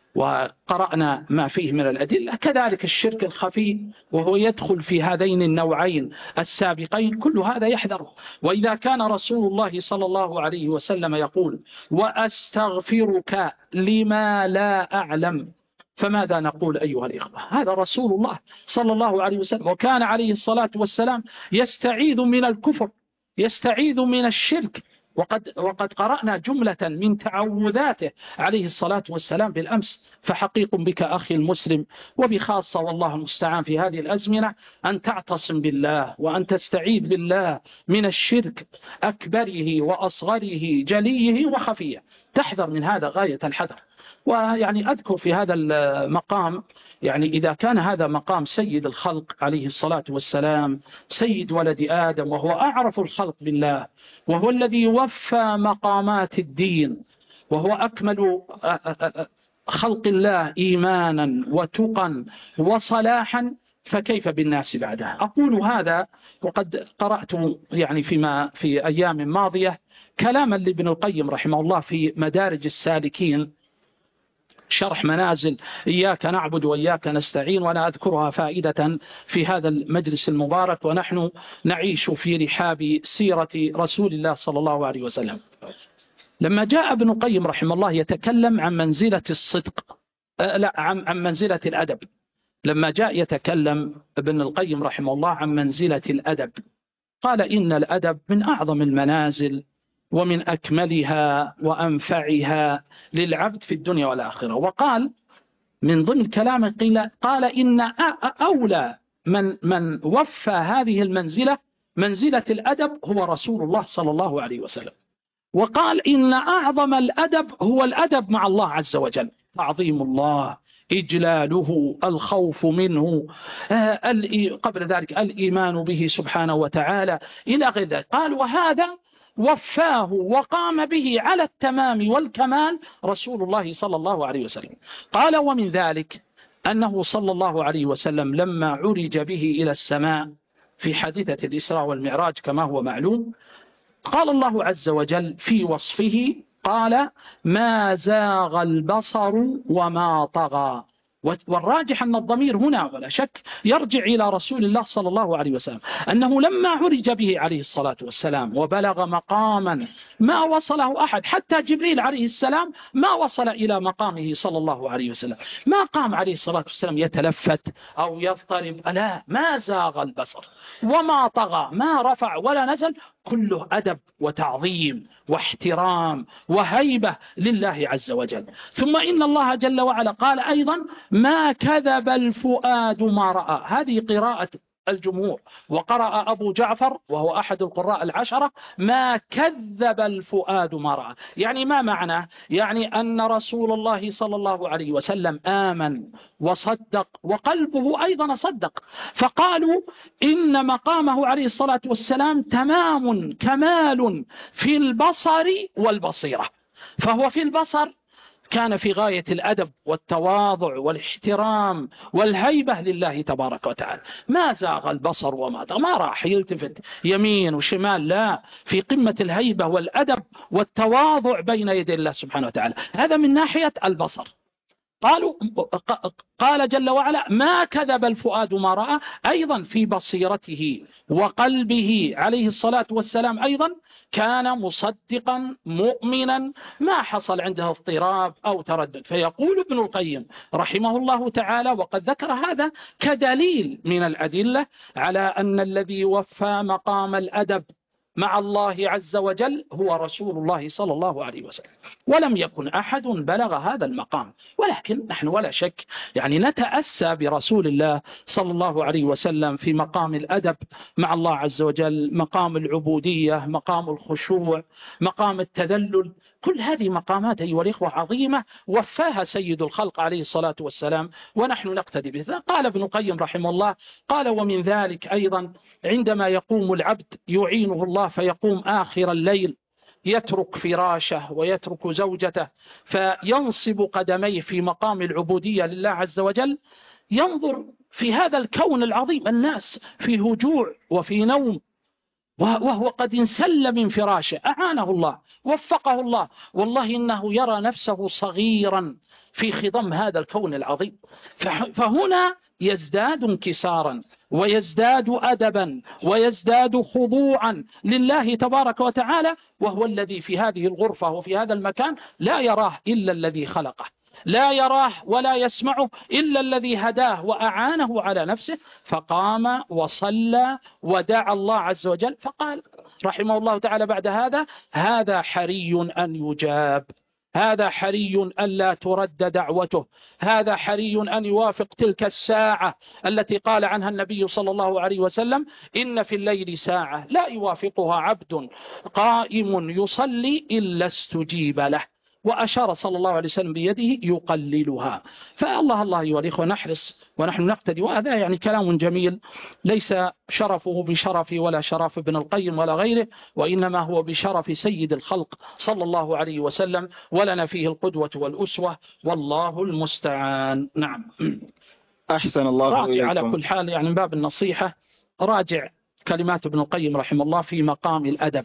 وقرأنا ما فيه من الأدلة. كذلك الشرك الخفي وهو يدخل في هذين النوعين السابقين، كل هذا يحذره. وإذا كان رسول الله صلى الله عليه وسلم يقول: وأستغفرك لما لا أعلم، فماذا نقول أيها الإخوة؟ هذا رسول الله صلى الله عليه وسلم، وكان عليه الصلاة والسلام يستعيذ من الكفر، يستعيذ من الشرك. وقد قرأنا جملة من تعوذاته عليه الصلاة والسلام بالأمس. فحقيق بك أخي المسلم، وبخاصة والله المستعان في هذه الأزمنة، أن تعتصم بالله وأن تستعيذ بالله من الشرك أكبره وأصغره جليه وخفيه. تحذر من هذا غاية الحذر. ويعني أذكر في هذا المقام، يعني إذا كان هذا مقام سيد الخلق عليه الصلاة والسلام، سيد ولد آدم، وهو أعرف الخلق بالله، وهو الذي وفى مقامات الدين، وهو أكمل خلق الله إيمانا وتقا وصلاحا، فكيف بالناس بعدها؟ أقول هذا وقد قرأت يعني في أيام ماضية كلاما لابن القيم رحمه الله في مدارج السالكين، شرح منازل إياك نعبد وإياك نستعين، وأنا أذكرها فائدة في هذا المجلس المبارك ونحن نعيش في رحاب سيرة رسول الله صلى الله عليه وسلم. لما جاء ابن القيم رحمه الله يتكلم عن منزلة الصدق، عن منزلة الأدب، لما جاء يتكلم ابن القيم رحمه الله عن منزلة الأدب، قال: إن الأدب من أعظم المنازل ومن أكملها وأنفعها للعبد في الدنيا والآخرة. وقال من ضمن كلامه قال إن أولى من وفى هذه المنزلة منزلة الأدب هو رسول الله صلى الله عليه وسلم. وقال إن أعظم الأدب هو الأدب مع الله عز وجل، تعظيم الله، إجلاله، الخوف منه، قبل ذلك الإيمان به سبحانه وتعالى إلى غير ذلك. قال وهذا وفاه وقام به على التمام والكمال رسول الله صلى الله عليه وسلم. قال ومن ذلك أنه صلى الله عليه وسلم لما عرج به إلى السماء في حادثة الإسراء والمعراج كما هو معلوم، قال الله عز وجل في وصفه قال ما زاغ البصر وما طغى. والراجح أن الضمير هنا ولا شك يرجع إلى رسول الله صلى الله عليه وسلم، أنه لما عرج به عليه الصلاة والسلام وبلغ مقاما ما وصله أحد، حتى جبريل عليه السلام ما وصل إلى مقامه صلى الله عليه وسلم، ما قام عليه الصلاة والسلام يتلفت أو يضطرب، لا، ما زاغ البصر وما طغى، ما رفع ولا نزل، كله أدب وتعظيم واحترام وهيبة لله عز وجل. ثم إن الله جل وعلا قال أيضا ما كذب الفؤاد ما رأى، هذه قراءة الجمهور، وقرأ أبو جعفر وهو أحد القراء العشرة ما كذب الفؤاد ما رأى. يعني ما معناه؟ يعني أن رسول الله صلى الله عليه وسلم آمن وصدق وقلبه أيضا صدق، فقالوا إن مقامه عليه الصلاة والسلام تمام كمال في البصر والبصيرة، فهو في البصر كان في غاية الأدب والتواضع والاحترام والهيبة لله تبارك وتعالى، ما زاغ البصر وما طغى، ما راح يلتفت يمين وشمال، لا، في قمة الهيبة والأدب والتواضع بين يدي الله سبحانه وتعالى. هذا من ناحية البصر. قال جل وعلا ما كذب الفؤاد ما رأى، أيضا في بصيرته وقلبه عليه الصلاة والسلام أيضا كان مصدقا مؤمنا، ما حصل عنده اضطراب أو تردد. فيقول ابن القيم رحمه الله تعالى، وقد ذكر هذا كدليل من الأدلة على أن الذي وفى مقام الأدب مع الله عز وجل هو رسول الله صلى الله عليه وسلم، ولم يكن أحد بلغ هذا المقام. ولكن نحن ولا شك يعني نتأسى برسول الله صلى الله عليه وسلم في مقام الأدب مع الله عز وجل، مقام العبودية، مقام الخشوع، مقام التذلل، كل هذه مقامات أيها الإخوة عظيمة وفاها سيد الخلق عليه الصلاة والسلام، ونحن نقتدي به. قال ابن القيم رحمه الله قال ومن ذلك أيضا عندما يقوم العبد يعينه الله فيقوم آخر الليل يترك فراشه ويترك زوجته فينصب قدميه في مقام العبودية لله عز وجل، ينظر في هذا الكون العظيم، الناس في هجوع وفي نوم، وهو قد انسل من فراشه، أعانه الله وفقه الله، والله إنه يرى نفسه صغيرا في خضم هذا الكون العظيم، فهنا يزداد انكسارا ويزداد أدبا ويزداد خضوعا لله تبارك وتعالى، وهو الذي في هذه الغرفة وفي هذا المكان لا يراه إلا الذي خلقه، لا يراه ولا يسمعه إلا الذي هداه وأعانه على نفسه، فقام وصلى ودعا الله عز وجل، فقال رحمه الله تعالى بعد هذا حري أن يجاب، هذا حري أن لا ترد دعوته، هذا حري أن يوافق تلك الساعة التي قال عنها النبي صلى الله عليه وسلم إن في الليل ساعة لا يوافقها عبد قائم يصلي إلا استجيب له، وأشار صلى الله عليه وسلم بيده يقللها. فالله الله أيها الإخوة نحرص ونحن نقتدي، وهذا يعني كلام جميل ليس شرفه بشرفي ولا شرف ابن القيم ولا غيره، وإنما هو بشرف سيد الخلق صلى الله عليه وسلم، ولنا فيه القدوة والأسوة، والله المستعان. نعم. أحسن الله إليكم. على كل حال يعني من باب النصيحة راجع كلمات ابن القيم رحمه الله في مقام الأدب،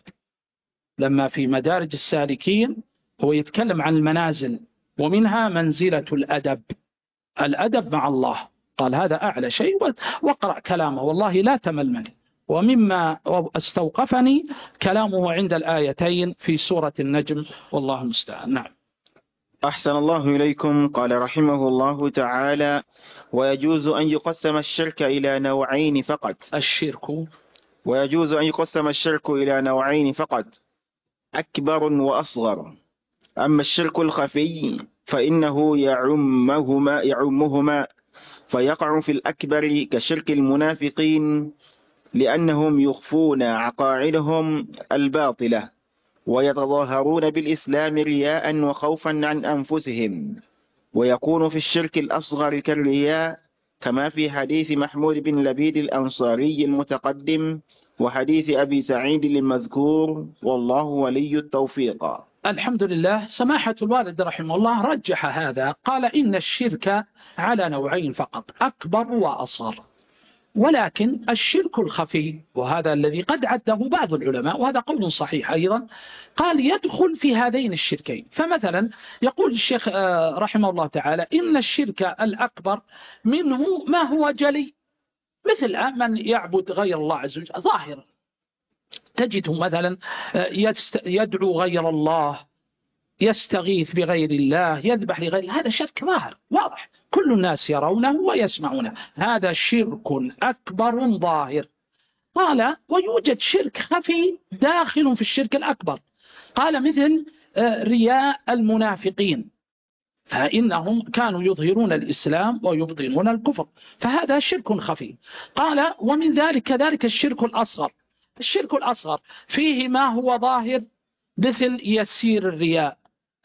لما في مدارج السالكين هو يتكلم عن المنازل ومنها منزلة الأدب، الأدب مع الله، قال هذا أعلى شيء، وقرأ كلامه والله لا تمل منه. ومما استوقفني كلامه عند الآيتين في سورة النجم، والله المستعان. نعم. أحسن الله إليكم. قال رحمه الله تعالى ويجوز أن يقسم الشرك إلى نوعين فقط. الشرك ويجوز أن يقسم الشرك إلى نوعين فقط: أكبر وأصغر. أما الشرك الخفي فإنه يعمهما فيقع في الأكبر كشرك المنافقين، لأنهم يخفون عقائدهم الباطلة ويتظاهرون بالإسلام رياء وخوفا عن أنفسهم. ويكون في الشرك الأصغر كالرياء، كما في حديث محمود بن لبيد الأنصاري المتقدم وحديث أبي سعيد المذكور، والله ولي التوفيق. الحمد لله. سماحة الوالد رحمه الله رجح هذا، قال إن الشرك على نوعين فقط، أكبر وأصغر. ولكن الشرك الخفي، وهذا الذي قد عده بعض العلماء وهذا قول صحيح أيضا، قال يدخل في هذين الشركين. فمثلا يقول الشيخ رحمه الله تعالى إن الشرك الأكبر منه ما هو جلي، مثل من يعبد غير الله عز وجل ظاهرا، تجده مثلا يدعو غير الله، يستغيث بغير الله، يذبح لغير الله، هذا شرك ظاهر واضح كل الناس يرونه ويسمعونه، هذا شرك أكبر ظاهر. قال ويوجد شرك خفي داخل في الشرك الأكبر، قال مثل رياء المنافقين، فإنهم كانوا يظهرون الإسلام ويبطنون الكفر، فهذا شرك خفي. قال ومن ذلك كذلك الشرك الأصغر. الشرك الأصغر فيه ما هو ظاهر مثل يسير الرياء،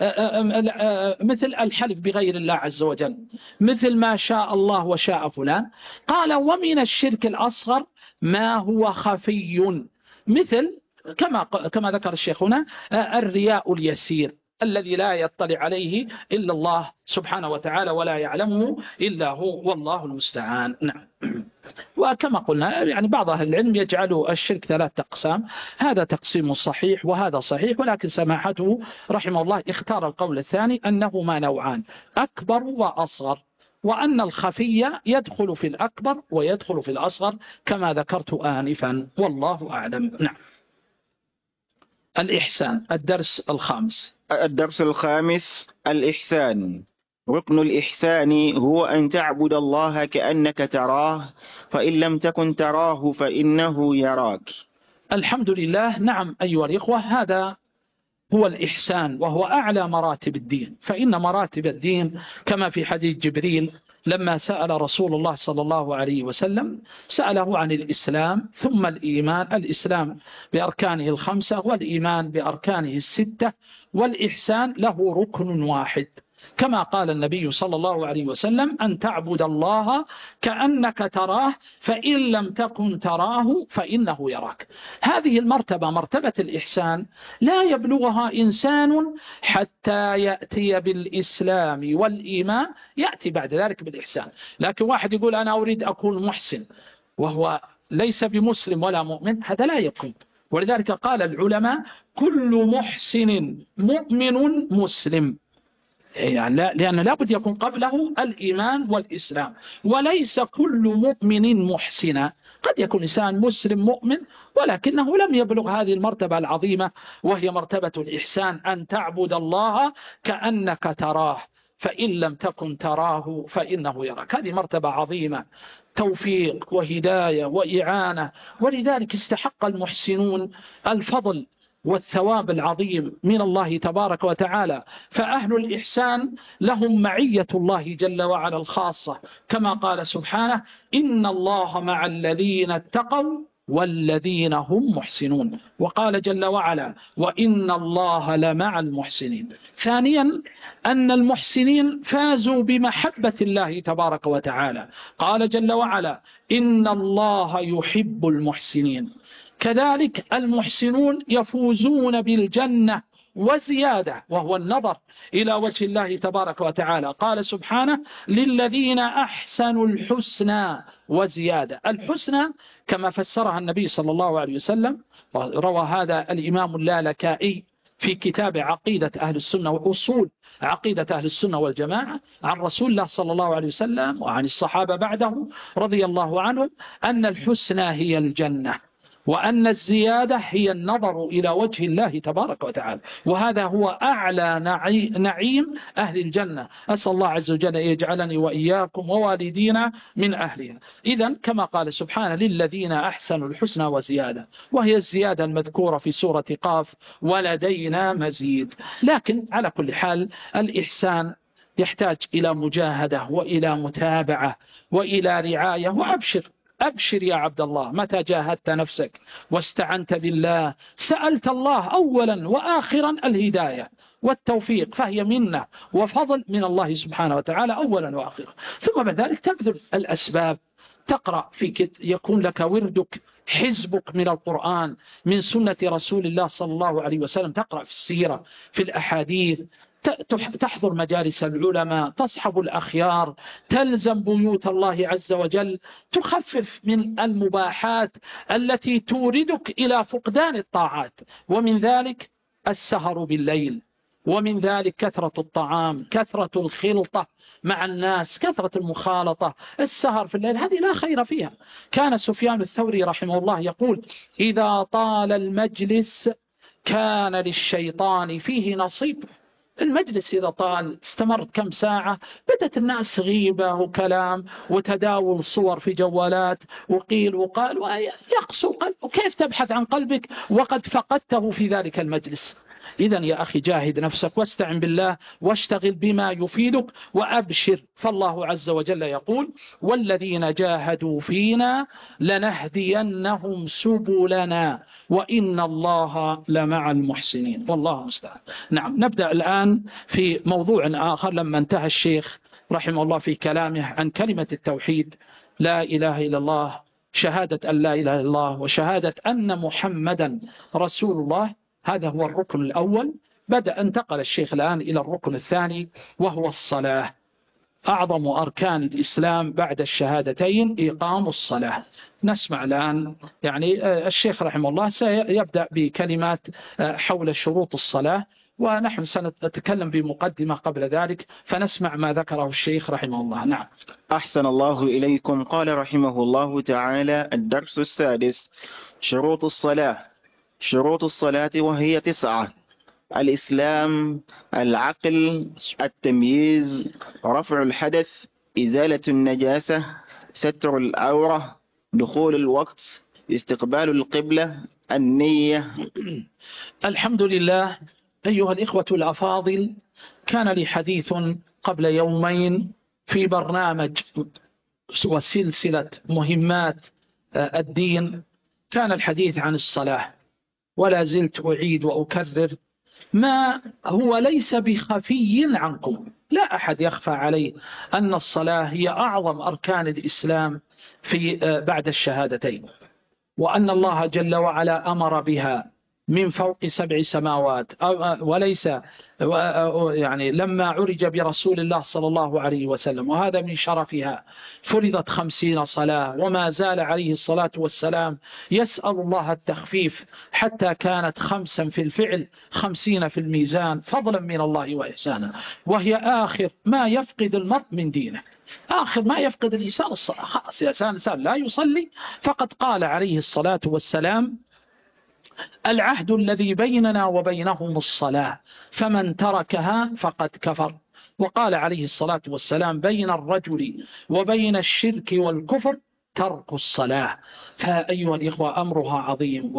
مثل الحلف بغير الله عز وجل، مثل ما شاء الله وشاء فلان. قال ومن الشرك الأصغر ما هو خفي، مثل كما ذكر الشيخ هنا الرياء اليسير الذي لا يطلع عليه إلا الله سبحانه وتعالى ولا يعلمه إلا هو، والله المستعان. نعم. وكما قلنا يعني بعض أهل العلم يجعلوا الشرك 3 أقسام، هذا تقسيم صحيح وهذا صحيح، ولكن سماحته رحمه الله اختار القول الثاني أنهما نوعان، أكبر وأصغر، وأن الخفي يدخل في الأكبر ويدخل في الأصغر كما ذكرت آنفا، والله أعلم. نعم. الإحسان، الدرس الخامس. الدرس الخامس: الإحسان. ركن الإحسان هو أن تعبد الله كأنك تراه، فإن لم تكن تراه فإنه يراك. الحمد لله. نعم أيها الإخوة، هذا هو الإحسان وهو أعلى مراتب الدين، فإن مراتب الدين كما في حديث جبريل لما سأل رسول الله صلى الله عليه وسلم، سأله عن الإسلام ثم الإيمان، الإسلام بأركانه 5 والإيمان بأركانه 6 والإحسان له ركن واحد، كما قال النبي صلى الله عليه وسلم أن تعبد الله كأنك تراه فإن لم تكن تراه فإنه يراك. هذه المرتبة مرتبة الإحسان لا يبلغها إنسان حتى يأتي بالإسلام والإيمان، يأتي بعد ذلك بالإحسان. لكن واحد يقول أنا أريد أكون محسن وهو ليس بمسلم ولا مؤمن، هذا لا يكون. ولذلك قال العلماء كل محسن مؤمن مسلم، يعني لأن لابد يكون قبله الإيمان والإسلام، وليس كل مؤمن محسنا. قد يكون إنسان مسلم مؤمن ولكنه لم يبلغ هذه المرتبة العظيمة وهي مرتبة الإحسان، أن تعبد الله كأنك تراه فإن لم تكن تراه فإنه يراك. هذه مرتبة عظيمة، توفيق وهداية وإعانة، ولذلك استحق المحسنون الفضل والثواب العظيم من الله تبارك وتعالى. فأهل الإحسان لهم معية الله جل وعلا الخاصة، كما قال سبحانه إن الله مع الذين اتقوا والذين هم محسنون، وقال جل وعلا وإن الله لمع المحسنين. ثانيا أن المحسنين فازوا بمحبة الله تبارك وتعالى، قال جل وعلا إن الله يحب المحسنين. كذلك المحسنون يفوزون بالجنة وزيادة، وهو النظر إلى وجه الله تبارك وتعالى، قال سبحانه للذين أحسنوا الحسنى وزيادة. الحسنى كما فسرها النبي صلى الله عليه وسلم، روى هذا الإمام اللالكائي في كتاب عقيدة أهل السنة وأصول عقيدة أهل السنة والجماعة عن رسول الله صلى الله عليه وسلم وعن الصحابة بعده رضي الله عنهم أن الحسنى هي الجنة، وأن الزيادة هي النظر إلى وجه الله تبارك وتعالى، وهذا هو أعلى نعيم أهل الجنة. أسأل الله عز وجل أن يجعلني وإياكم ووالدينا من أهلها. إذن كما قال سبحانه: للذين أحسنوا الحسنى وزيادة، وهي الزيادة المذكورة في سورة قاف: ولدينا مزيد. لكن على كل حال الإحسان يحتاج إلى مجاهدة وإلى متابعة وإلى رعاية. أبشر يا عبد الله، متى جاهدت نفسك واستعنت بالله سألت الله أولا وآخرا الهداية والتوفيق، فهي منة وفضل من الله سبحانه وتعالى أولا وآخرا. ثم بعد ذلك تبذل الأسباب، تقرأ يكون لك وردك، حزبك من القرآن، من سنة رسول الله صلى الله عليه وسلم، تقرأ في السيرة، في الأحاديث، تحضر مجالس العلماء، تصحب الأخيار، تلزم بيوت الله عز وجل، تخفف من المباحات التي توردك إلى فقدان الطاعات. ومن ذلك السهر بالليل، ومن ذلك كثرة الطعام، كثرة الخلطة مع الناس، كثرة المخالطة. السهر في الليل هذه لا خير فيها. كان سفيان الثوري رحمه الله يقول: إذا طال المجلس كان للشيطان فيه نصيب. المجلس إذا طال استمر كم ساعة بدت الناس غيبة وكلام وتداول صور في جوالات وقيل وقال، ويقسو قلب. وكيف تبحث عن قلبك وقد فقدته في ذلك المجلس؟ إذن يا أخي جاهد نفسك واستعن بالله واشتغل بما يفيدك وأبشر، فالله عز وجل يقول: والذين جاهدوا فينا لنهدينهم سبلنا وإن الله لمع المحسنين، والله المستعان. نعم، نبدأ الآن في موضوع آخر. لما انتهى الشيخ رحمه الله في كلامه عن كلمة التوحيد، لا إله إلا الله، شهادة أن لا إله إلا الله وشهادة أن محمدا رسول الله، هذا هو الركن الأول. انتقل الشيخ الآن إلى الركن الثاني وهو الصلاة. أعظم أركان الإسلام بعد الشهادتين إقام الصلاة. نسمع الآن الشيخ رحمه الله سيبدأ بكلمات حول شروط الصلاة، ونحن سنتكلم بمقدمة قبل ذلك، فنسمع ما ذكره الشيخ رحمه الله. نعم. أحسن الله إليكم. قال رحمه الله تعالى: الدرس السادس: شروط الصلاة. شروط الصلاة وهي 9: الإسلام، العقل، التمييز، رفع الحدث، إزالة النجاسة، ستر العورة، دخول الوقت، استقبال القبلة، النية. الحمد لله. أيها الإخوة الأفاضل، كان لي حديث قبل يومين في برنامج وسلسلة مهمات الدين، كان الحديث عن الصلاة، ولا زلت أعيد وأكرر ما هو ليس بخفي عنكم. لا أحد يخفى عليه أن الصلاة هي أعظم أركان الإسلام بعد الشهادتين، وأن الله جل وعلا أمر بها من فوق 7 سماوات، وليس لما عرج برسول الله صلى الله عليه وسلم، وهذا من شرفها، فرضت 50 صلاة، وما زال عليه الصلاة والسلام يسأل الله التخفيف، حتى كانت 5 في الفعل 50 في الميزان، فضلا من الله وإحسانا، وهي آخر ما يفقد المرء من دينه، آخر ما يفقد الإنسان الصلاة. خلاص الإنسان لا يصلي، فقد قال عليه الصلاة والسلام: العهد الذي بيننا وبينهم الصلاة، فمن تركها فقد كفر. وقال عليه الصلاة والسلام: بين الرجل وبين الشرك والكفر ترك الصلاة. فأيها الإخوة، أمرها عظيم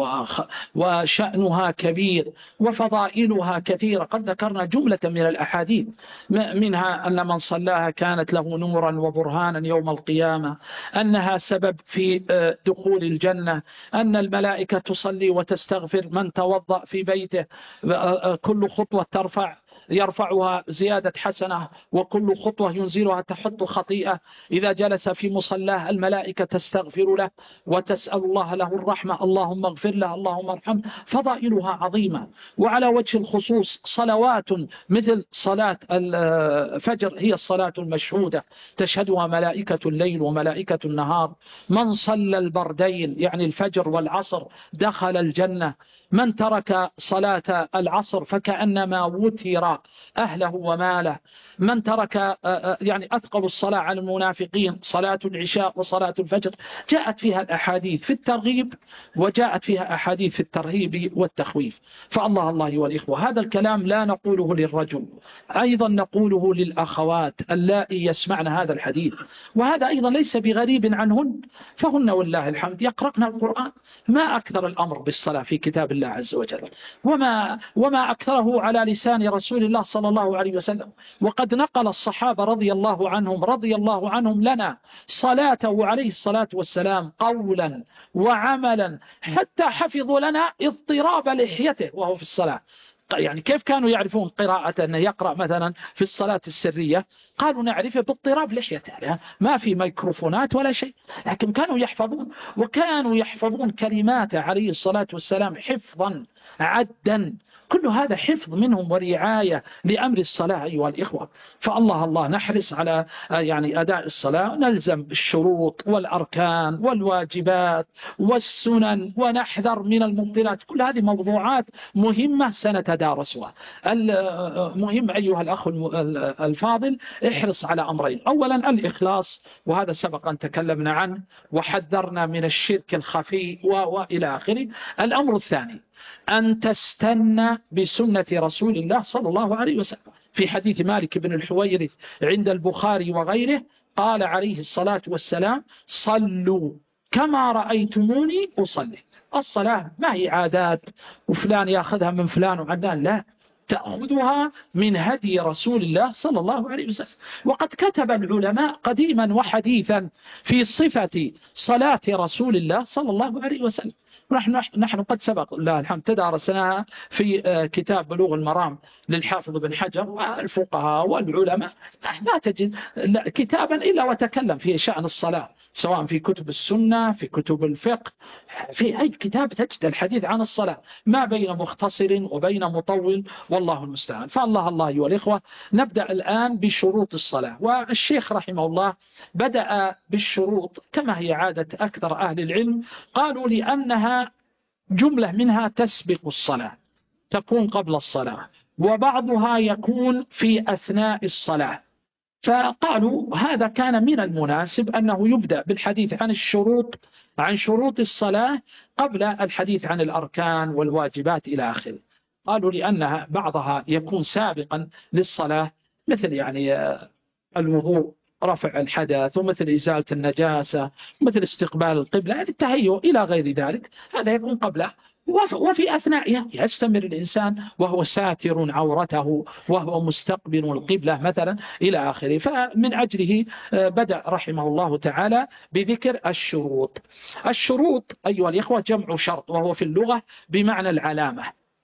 وشأنها كبير وفضائلها كثيرة. قد ذكرنا جملة من الأحاديث، منها أن من صلاها كانت له نورا وبرهانا يوم القيامة، أنها سبب في دخول الجنة، أن الملائكة تصلي وتستغفر من توضأ في بيته، كل خطوة يرفعها زيادة حسنة، وكل خطوة ينزلها تحط خطيئة. إذا جلس في مصلاه الملائكة تستغفر له وتسأل الله له الرحمة: اللهم اغفر له، اللهم ارحمه. فضائلها عظيمة. وعلى وجه الخصوص صلوات مثل صلاة الفجر هي الصلاة المشهودة، تشهدها ملائكة الليل وملائكة النهار. من صلى البردين يعني الفجر والعصر دخل الجنة. من ترك صلاة العصر فكأنما وتر أهله وماله، من ترك يعني أثقل الصلاة على المنافقين صلاة العشاء وصلاة الفجر. جاءت فيها الأحاديث في الترغيب وجاءت فيها أحاديث في الترهيب والتخويف. فالله الله أيها الإخوة، هذا الكلام لا نقوله للرجل، أيضا نقوله للأخوات اللائي يسمعن هذا الحديث، وهذا أيضا ليس بغريب عنهن، فهن والله الحمد يقرأن القرآن. ما أكثر الأمر بالصلاة في كتاب الله عز وجل، وما أكثره على لسان رسول الله صلى الله عليه وسلم. وقد نقل الصحابة رضي الله عنهم لنا صلاته عليه الصلاة والسلام قولا وعملا، حتى حفظوا لنا اضطراب لحيته وهو في الصلاة. يعني كيف كانوا يعرفون قراءة أنه يقرأ مثلا في الصلاة السرية؟ قالوا نعرفه باضطراب لحيته، ما في ميكروفونات ولا شيء، لكن كانوا يحفظون، وكانوا يحفظون كلماته عليه الصلاة والسلام حفظا عدا. كل هذا حفظ منهم ورعاية لأمر الصلاة أيها الإخوة. فالله الله نحرص على يعني أداء الصلاة، نلزم الشروط والأركان والواجبات والسنن، ونحذر من المبطلات. كل هذه موضوعات مهمة سنتدارسها. المهم أيها الأخ الفاضل، احرص على أمرين: أولا الإخلاص، وهذا سبق أن تكلمنا عنه وحذرنا من الشرك الخفي وإلى آخره. الأمر الثاني أن تستنى بسنة رسول الله صلى الله عليه وسلم. في حديث مالك بن الحويرث عند البخاري وغيره قال عليه الصلاة والسلام: صلوا كما رأيتموني أصلي. الصلاة ما هي عادات وفلان يأخذها من فلان وعدان، لا، تأخذها من هدي رسول الله صلى الله عليه وسلم. وقد كتب العلماء قديما وحديثا في صفة صلاة رسول الله صلى الله عليه وسلم. نحن قد سبق الله الحمد تدارسناها في كتاب بلوغ المرام للحافظ بن حجر، والفقهاء والعلماء ما تجد كتابا إلا وتكلم في شأن الصلاة، سواء في كتب السنة، في كتب الفقه، في أي كتاب تجد الحديث عن الصلاة، ما بين مختصر وبين مطول، والله المستعان. فالله الله أيها الإخوة، نبدأ الآن بشروط الصلاة. والشيخ رحمه الله بدأ بالشروط كما هي عادة أكثر أهل العلم، قالوا لأنها جملة منها تسبق الصلاة، تكون قبل الصلاة، وبعضها يكون في أثناء الصلاة. فقالوا هذا كان من المناسب أنه يبدأ بالحديث عن شروط الصلاة قبل الحديث عن الأركان والواجبات إلى آخره. قالوا لأنها بعضها يكون سابقا للصلاة، مثل يعني الوضوء، رفع الحدث، ومثل إزالة النجاسة، مثل استقبال القبلة، يعني التهيؤ إلى غير ذلك، هذا يكون قبله. وفي أثنائها يستمر الإنسان وهو ساتر عورته وهو مستقبل القبلة مثلا إلى آخره. فمن أجله بدأ رحمه الله تعالى بذكر الشروط. الشروط أيها الإخوة جمع شرط، وهو في اللغة بمعنى العلامة.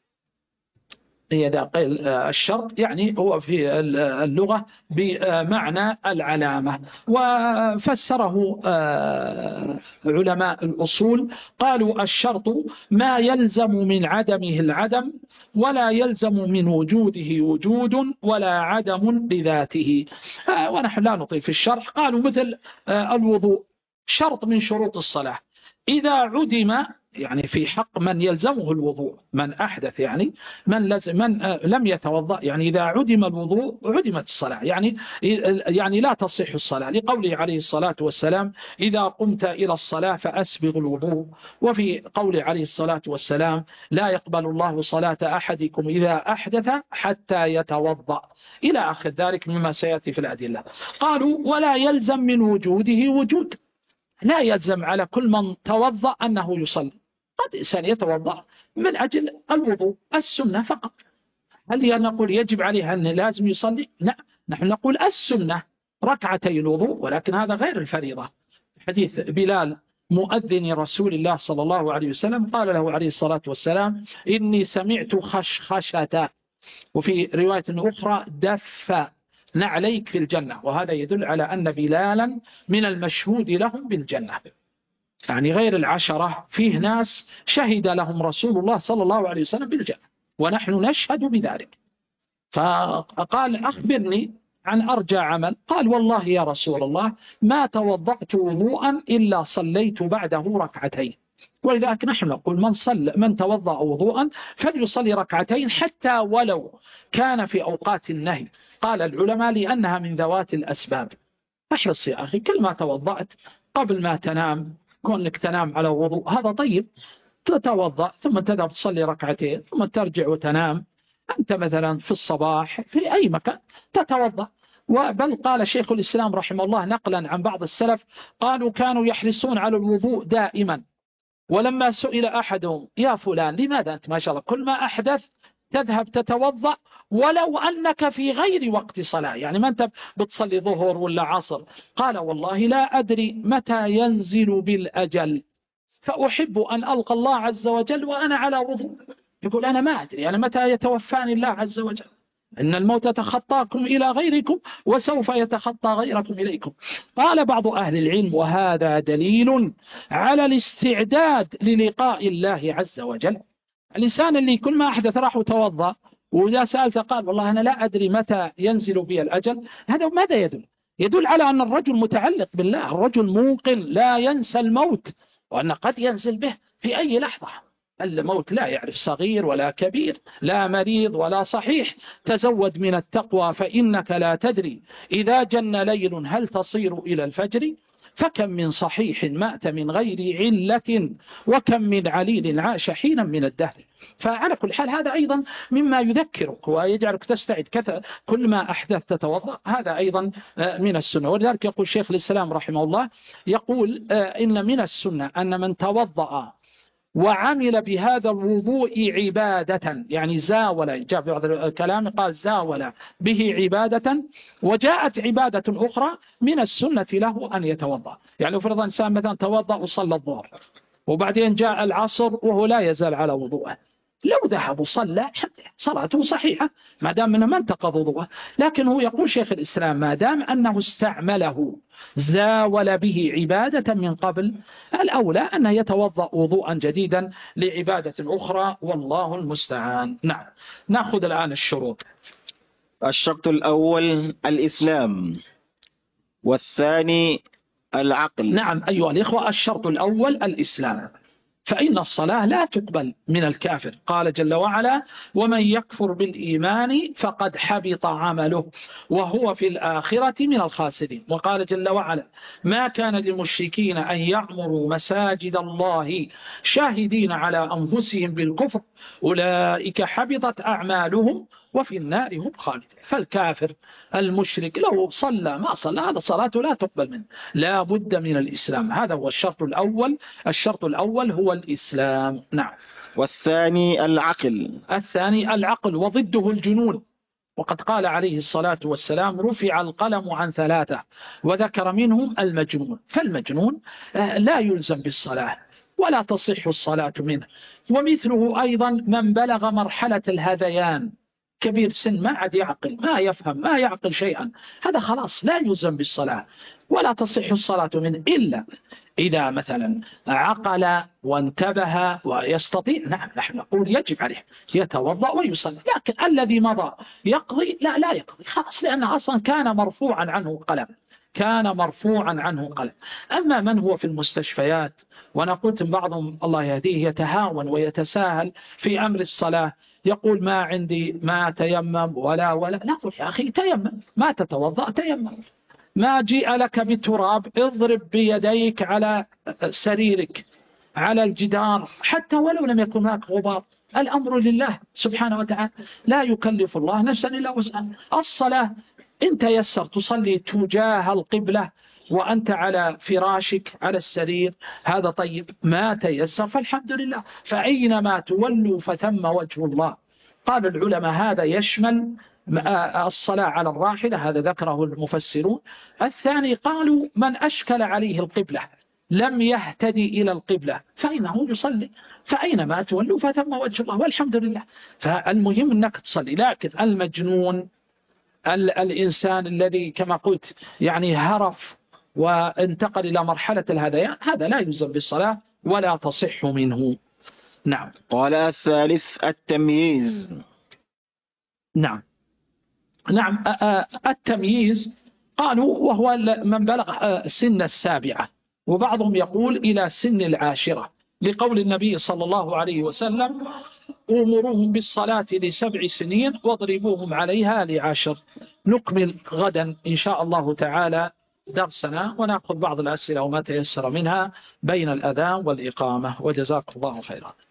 إذا قيل الشرط يعني هو في اللغة بمعنى العلامة. وفسره علماء الأصول قالوا: الشرط ما يلزم من عدمه العدم، ولا يلزم من وجوده وجود، ولا عدم لذاته. ونحن لا نطيل في الشرح. قالوا مثل الوضوء شرط من شروط الصلاة، إذا عدم يعني في حق من يلزمه الوضوء، من أحدث يعني من لم يتوضأ، يعني إذا عدم الوضوء عدمت الصلاة، يعني لا تصح الصلاة، لقوله عليه الصلاة والسلام: إذا قمت إلى الصلاة فأسبغ الوضوء. وفي قوله عليه الصلاة والسلام: لا يقبل الله صلاة أحدكم إذا أحدث حتى يتوضأ، إلى آخر ذلك مما سيأتي في الأدلة. قالوا: ولا يلزم من وجوده وجود، لا يلزم على كل من توضأ أنه يصلي. قد إنسان يتوضأ من أجل الوضوء السنة فقط، هل نقول يجب عليه أن لازم يصلي؟ لا، نحن نقول السنة ركعتي الوضوء، ولكن هذا غير الفريضة. حديث بلال مؤذن رسول الله صلى الله عليه وسلم قال له عليه الصلاة والسلام: إني سمعت خشخشة، وفي رواية أخرى دف نعليك في الجنة. وهذا يدل على أن بلالا من المشهود لهم بالجنة، يعني غير العشرة فيه ناس شهد لهم رسول الله صلى الله عليه وسلم بالجنة، ونحن نشهد بذلك. فقال: أخبرني عن أرجى عمل. قال: والله يا رسول الله ما توضأت وضوءا إلا صليت بعده ركعتين. ولذلك نحن نقول من توضأ وضوءا فليصلي ركعتين حتى ولو كان في أوقات النهي. قال العلماء لأنها من ذوات الأسباب. احرص يا أخي كل ما توضأت قبل ما تنام، كونك تنام على وضوء هذا طيب، تتوضأ ثم تذهب تصلي ركعتين ثم ترجع وتنام. أنت مثلا في الصباح في أي مكان تتوضأ. بل قال شيخ الإسلام رحمه الله نقلا عن بعض السلف قالوا كانوا يحرصون على الوضوء دائما، ولما سئل أحدهم يا فلان لماذا أنت ما شاء الله كل ما أحدث تذهب تتوضأ ولو أنك في غير وقت صلاة، يعني ما أنت بتصلي ظهر ولا عصر؟ قال والله لا أدري متى ينزل بالأجل، فأحب أن ألقى الله عز وجل وأنا على وضوء. يقول أنا ما أدري أنا متى يتوفاني الله عز وجل، إن الموت يتخطاكم إلى غيركم وسوف يتخطى غيركم إليكم. قال بعض أهل العلم وهذا دليل على الاستعداد للقاء الله عز وجل. الإنسان اللي كل ما أحدث راح وتوضأ وإذا سألت قال والله أنا لا أدري متى ينزل بي الأجل، هذا ماذا يدل؟ يدل على أن الرجل متعلق بالله، الرجل موقن لا ينسى الموت، وأن قد ينزل به في أي لحظة. الموت لا يعرف صغير ولا كبير، لا مريض ولا صحيح. تزود من التقوى فإنك لا تدري إذا جن ليل هل تصير إلى الفجر، فكم من صحيح مات من غير علة وكم من عليل عاش حينا من الدهر. فعلى كل حال هذا أيضا مما يذكرك ويجعلك تستعد كل ما أحدث تتوضأ، هذا أيضا من السنة. ولذلك يقول شيخ الإسلام رحمه الله يقول إن من السنة أن من توضأ وعمل بهذا الوضوء عبادة، يعني زاول، جاء في بعض الكلام قال زاول به عبادة وجاءت عبادة أخرى، من السنة له أن يتوضأ. يعني فرض إنسان مثلا توضأ وصلى الظهر وبعدين جاء العصر وهو لا يزال على وضوءه، لو ذهب وصلى صلاته صحيحة ما دام منه ما انتقض وضوءه. لكن هو يقول شيخ الإسلام ما دام أنه استعمله زاول به عبادة من قبل، الأولى أنه يتوضأ وضوءا جديدا لعبادة أخرى، والله المستعان. نعم، نأخذ الآن الشروط. الشرط الأول الإسلام، والثاني العقل. نعم أيها الإخوة، الشرط الأول الإسلام، فإن الصلاة لا تقبل من الكافر. قال جل وعلا ومن يكفر بالإيمان فقد حبط عمله وهو في الآخرة من الخاسرين. وقال جل وعلا ما كان للمشركين أن يعمروا مساجد الله شاهدين على أنفسهم بالكفر أولئك حبطت أعمالهم وفي النار هم خالدون. فالكافر المشرك لو صلى ما صلى هذا صلاته لا تقبل منه، لا بد من الإسلام. هذا هو الشرط الأول. الشرط الأول هو الإسلام. نعم. والثاني العقل. الثاني العقل وضده الجنون. وقد قال عليه الصلاة والسلام رفع القلم عن ثلاثة وذكر منهم المجنون. فالمجنون لا يلزم بالصلاة ولا تصح الصلاة منه. ومثله أيضا من بلغ مرحلة الهذيان، كبير سن ما عاد يعقل، ما يفهم، ما يعقل شيئا، هذا خلاص لا يلزم بالصلاة ولا تصح الصلاة منه، إلا إذا مثلا عقل وانتبه ويستطيع، نعم نحن نقول يجب عليه يتوضأ ويصلي. لكن الذي مضى يقضي لا يقضي خلاص، لأنه أصلا كان مرفوعا عنه قلم، كان مرفوعا عنه قلم. أما من هو في المستشفيات، وأنا قلت بعضهم الله يهديه يتهاون ويتساهل في أمر الصلاة، يقول ما عندي ما تيمم ولا نقول يا أخي تيمم، ما تتوضأ تيمم. ما جيء لك بتراب اضرب بيديك على سريرك على الجدار حتى ولو لم يكن هناك غبار، الأمر لله سبحانه وتعالى، لا يكلف الله نفسا إلا وسعها. الصلاة إن تيسر تصلي تجاه القبلة وأنت على فراشك على السرير، هذا طيب، ما تيسر فالحمد لله، فأينما تولوا فثم وجه الله. قال العلماء هذا يشمل الصلاة على الراحلة، هذا ذكره المفسرون. الثاني قالوا من أشكل عليه القبلة لم يهتدي إلى القبلة فإنه يصلي، فأينما تولوا فثم وجه الله والحمد لله. فالمهم أنك تصلي. لكن المجنون، الإنسان الذي كما قلت يعني هرف وانتقل إلى مرحلة الهذيان، هذا لا يلزم بالصلاة ولا تصح منه. نعم. قال الثالث التمييز. نعم التمييز قالوا وهو من بلغ سن 7، وبعضهم يقول إلى سن 10، لقول النبي صلى الله عليه وسلم: أمروهم بالصلاة ل7 سنين واضربوهم عليها ل10. نكمل غدا إن شاء الله تعالى درسنا، ونأخذ بعض الأسئلة وما تيسر منها بين الأذان والإقامة، وجزاكم الله خيرا.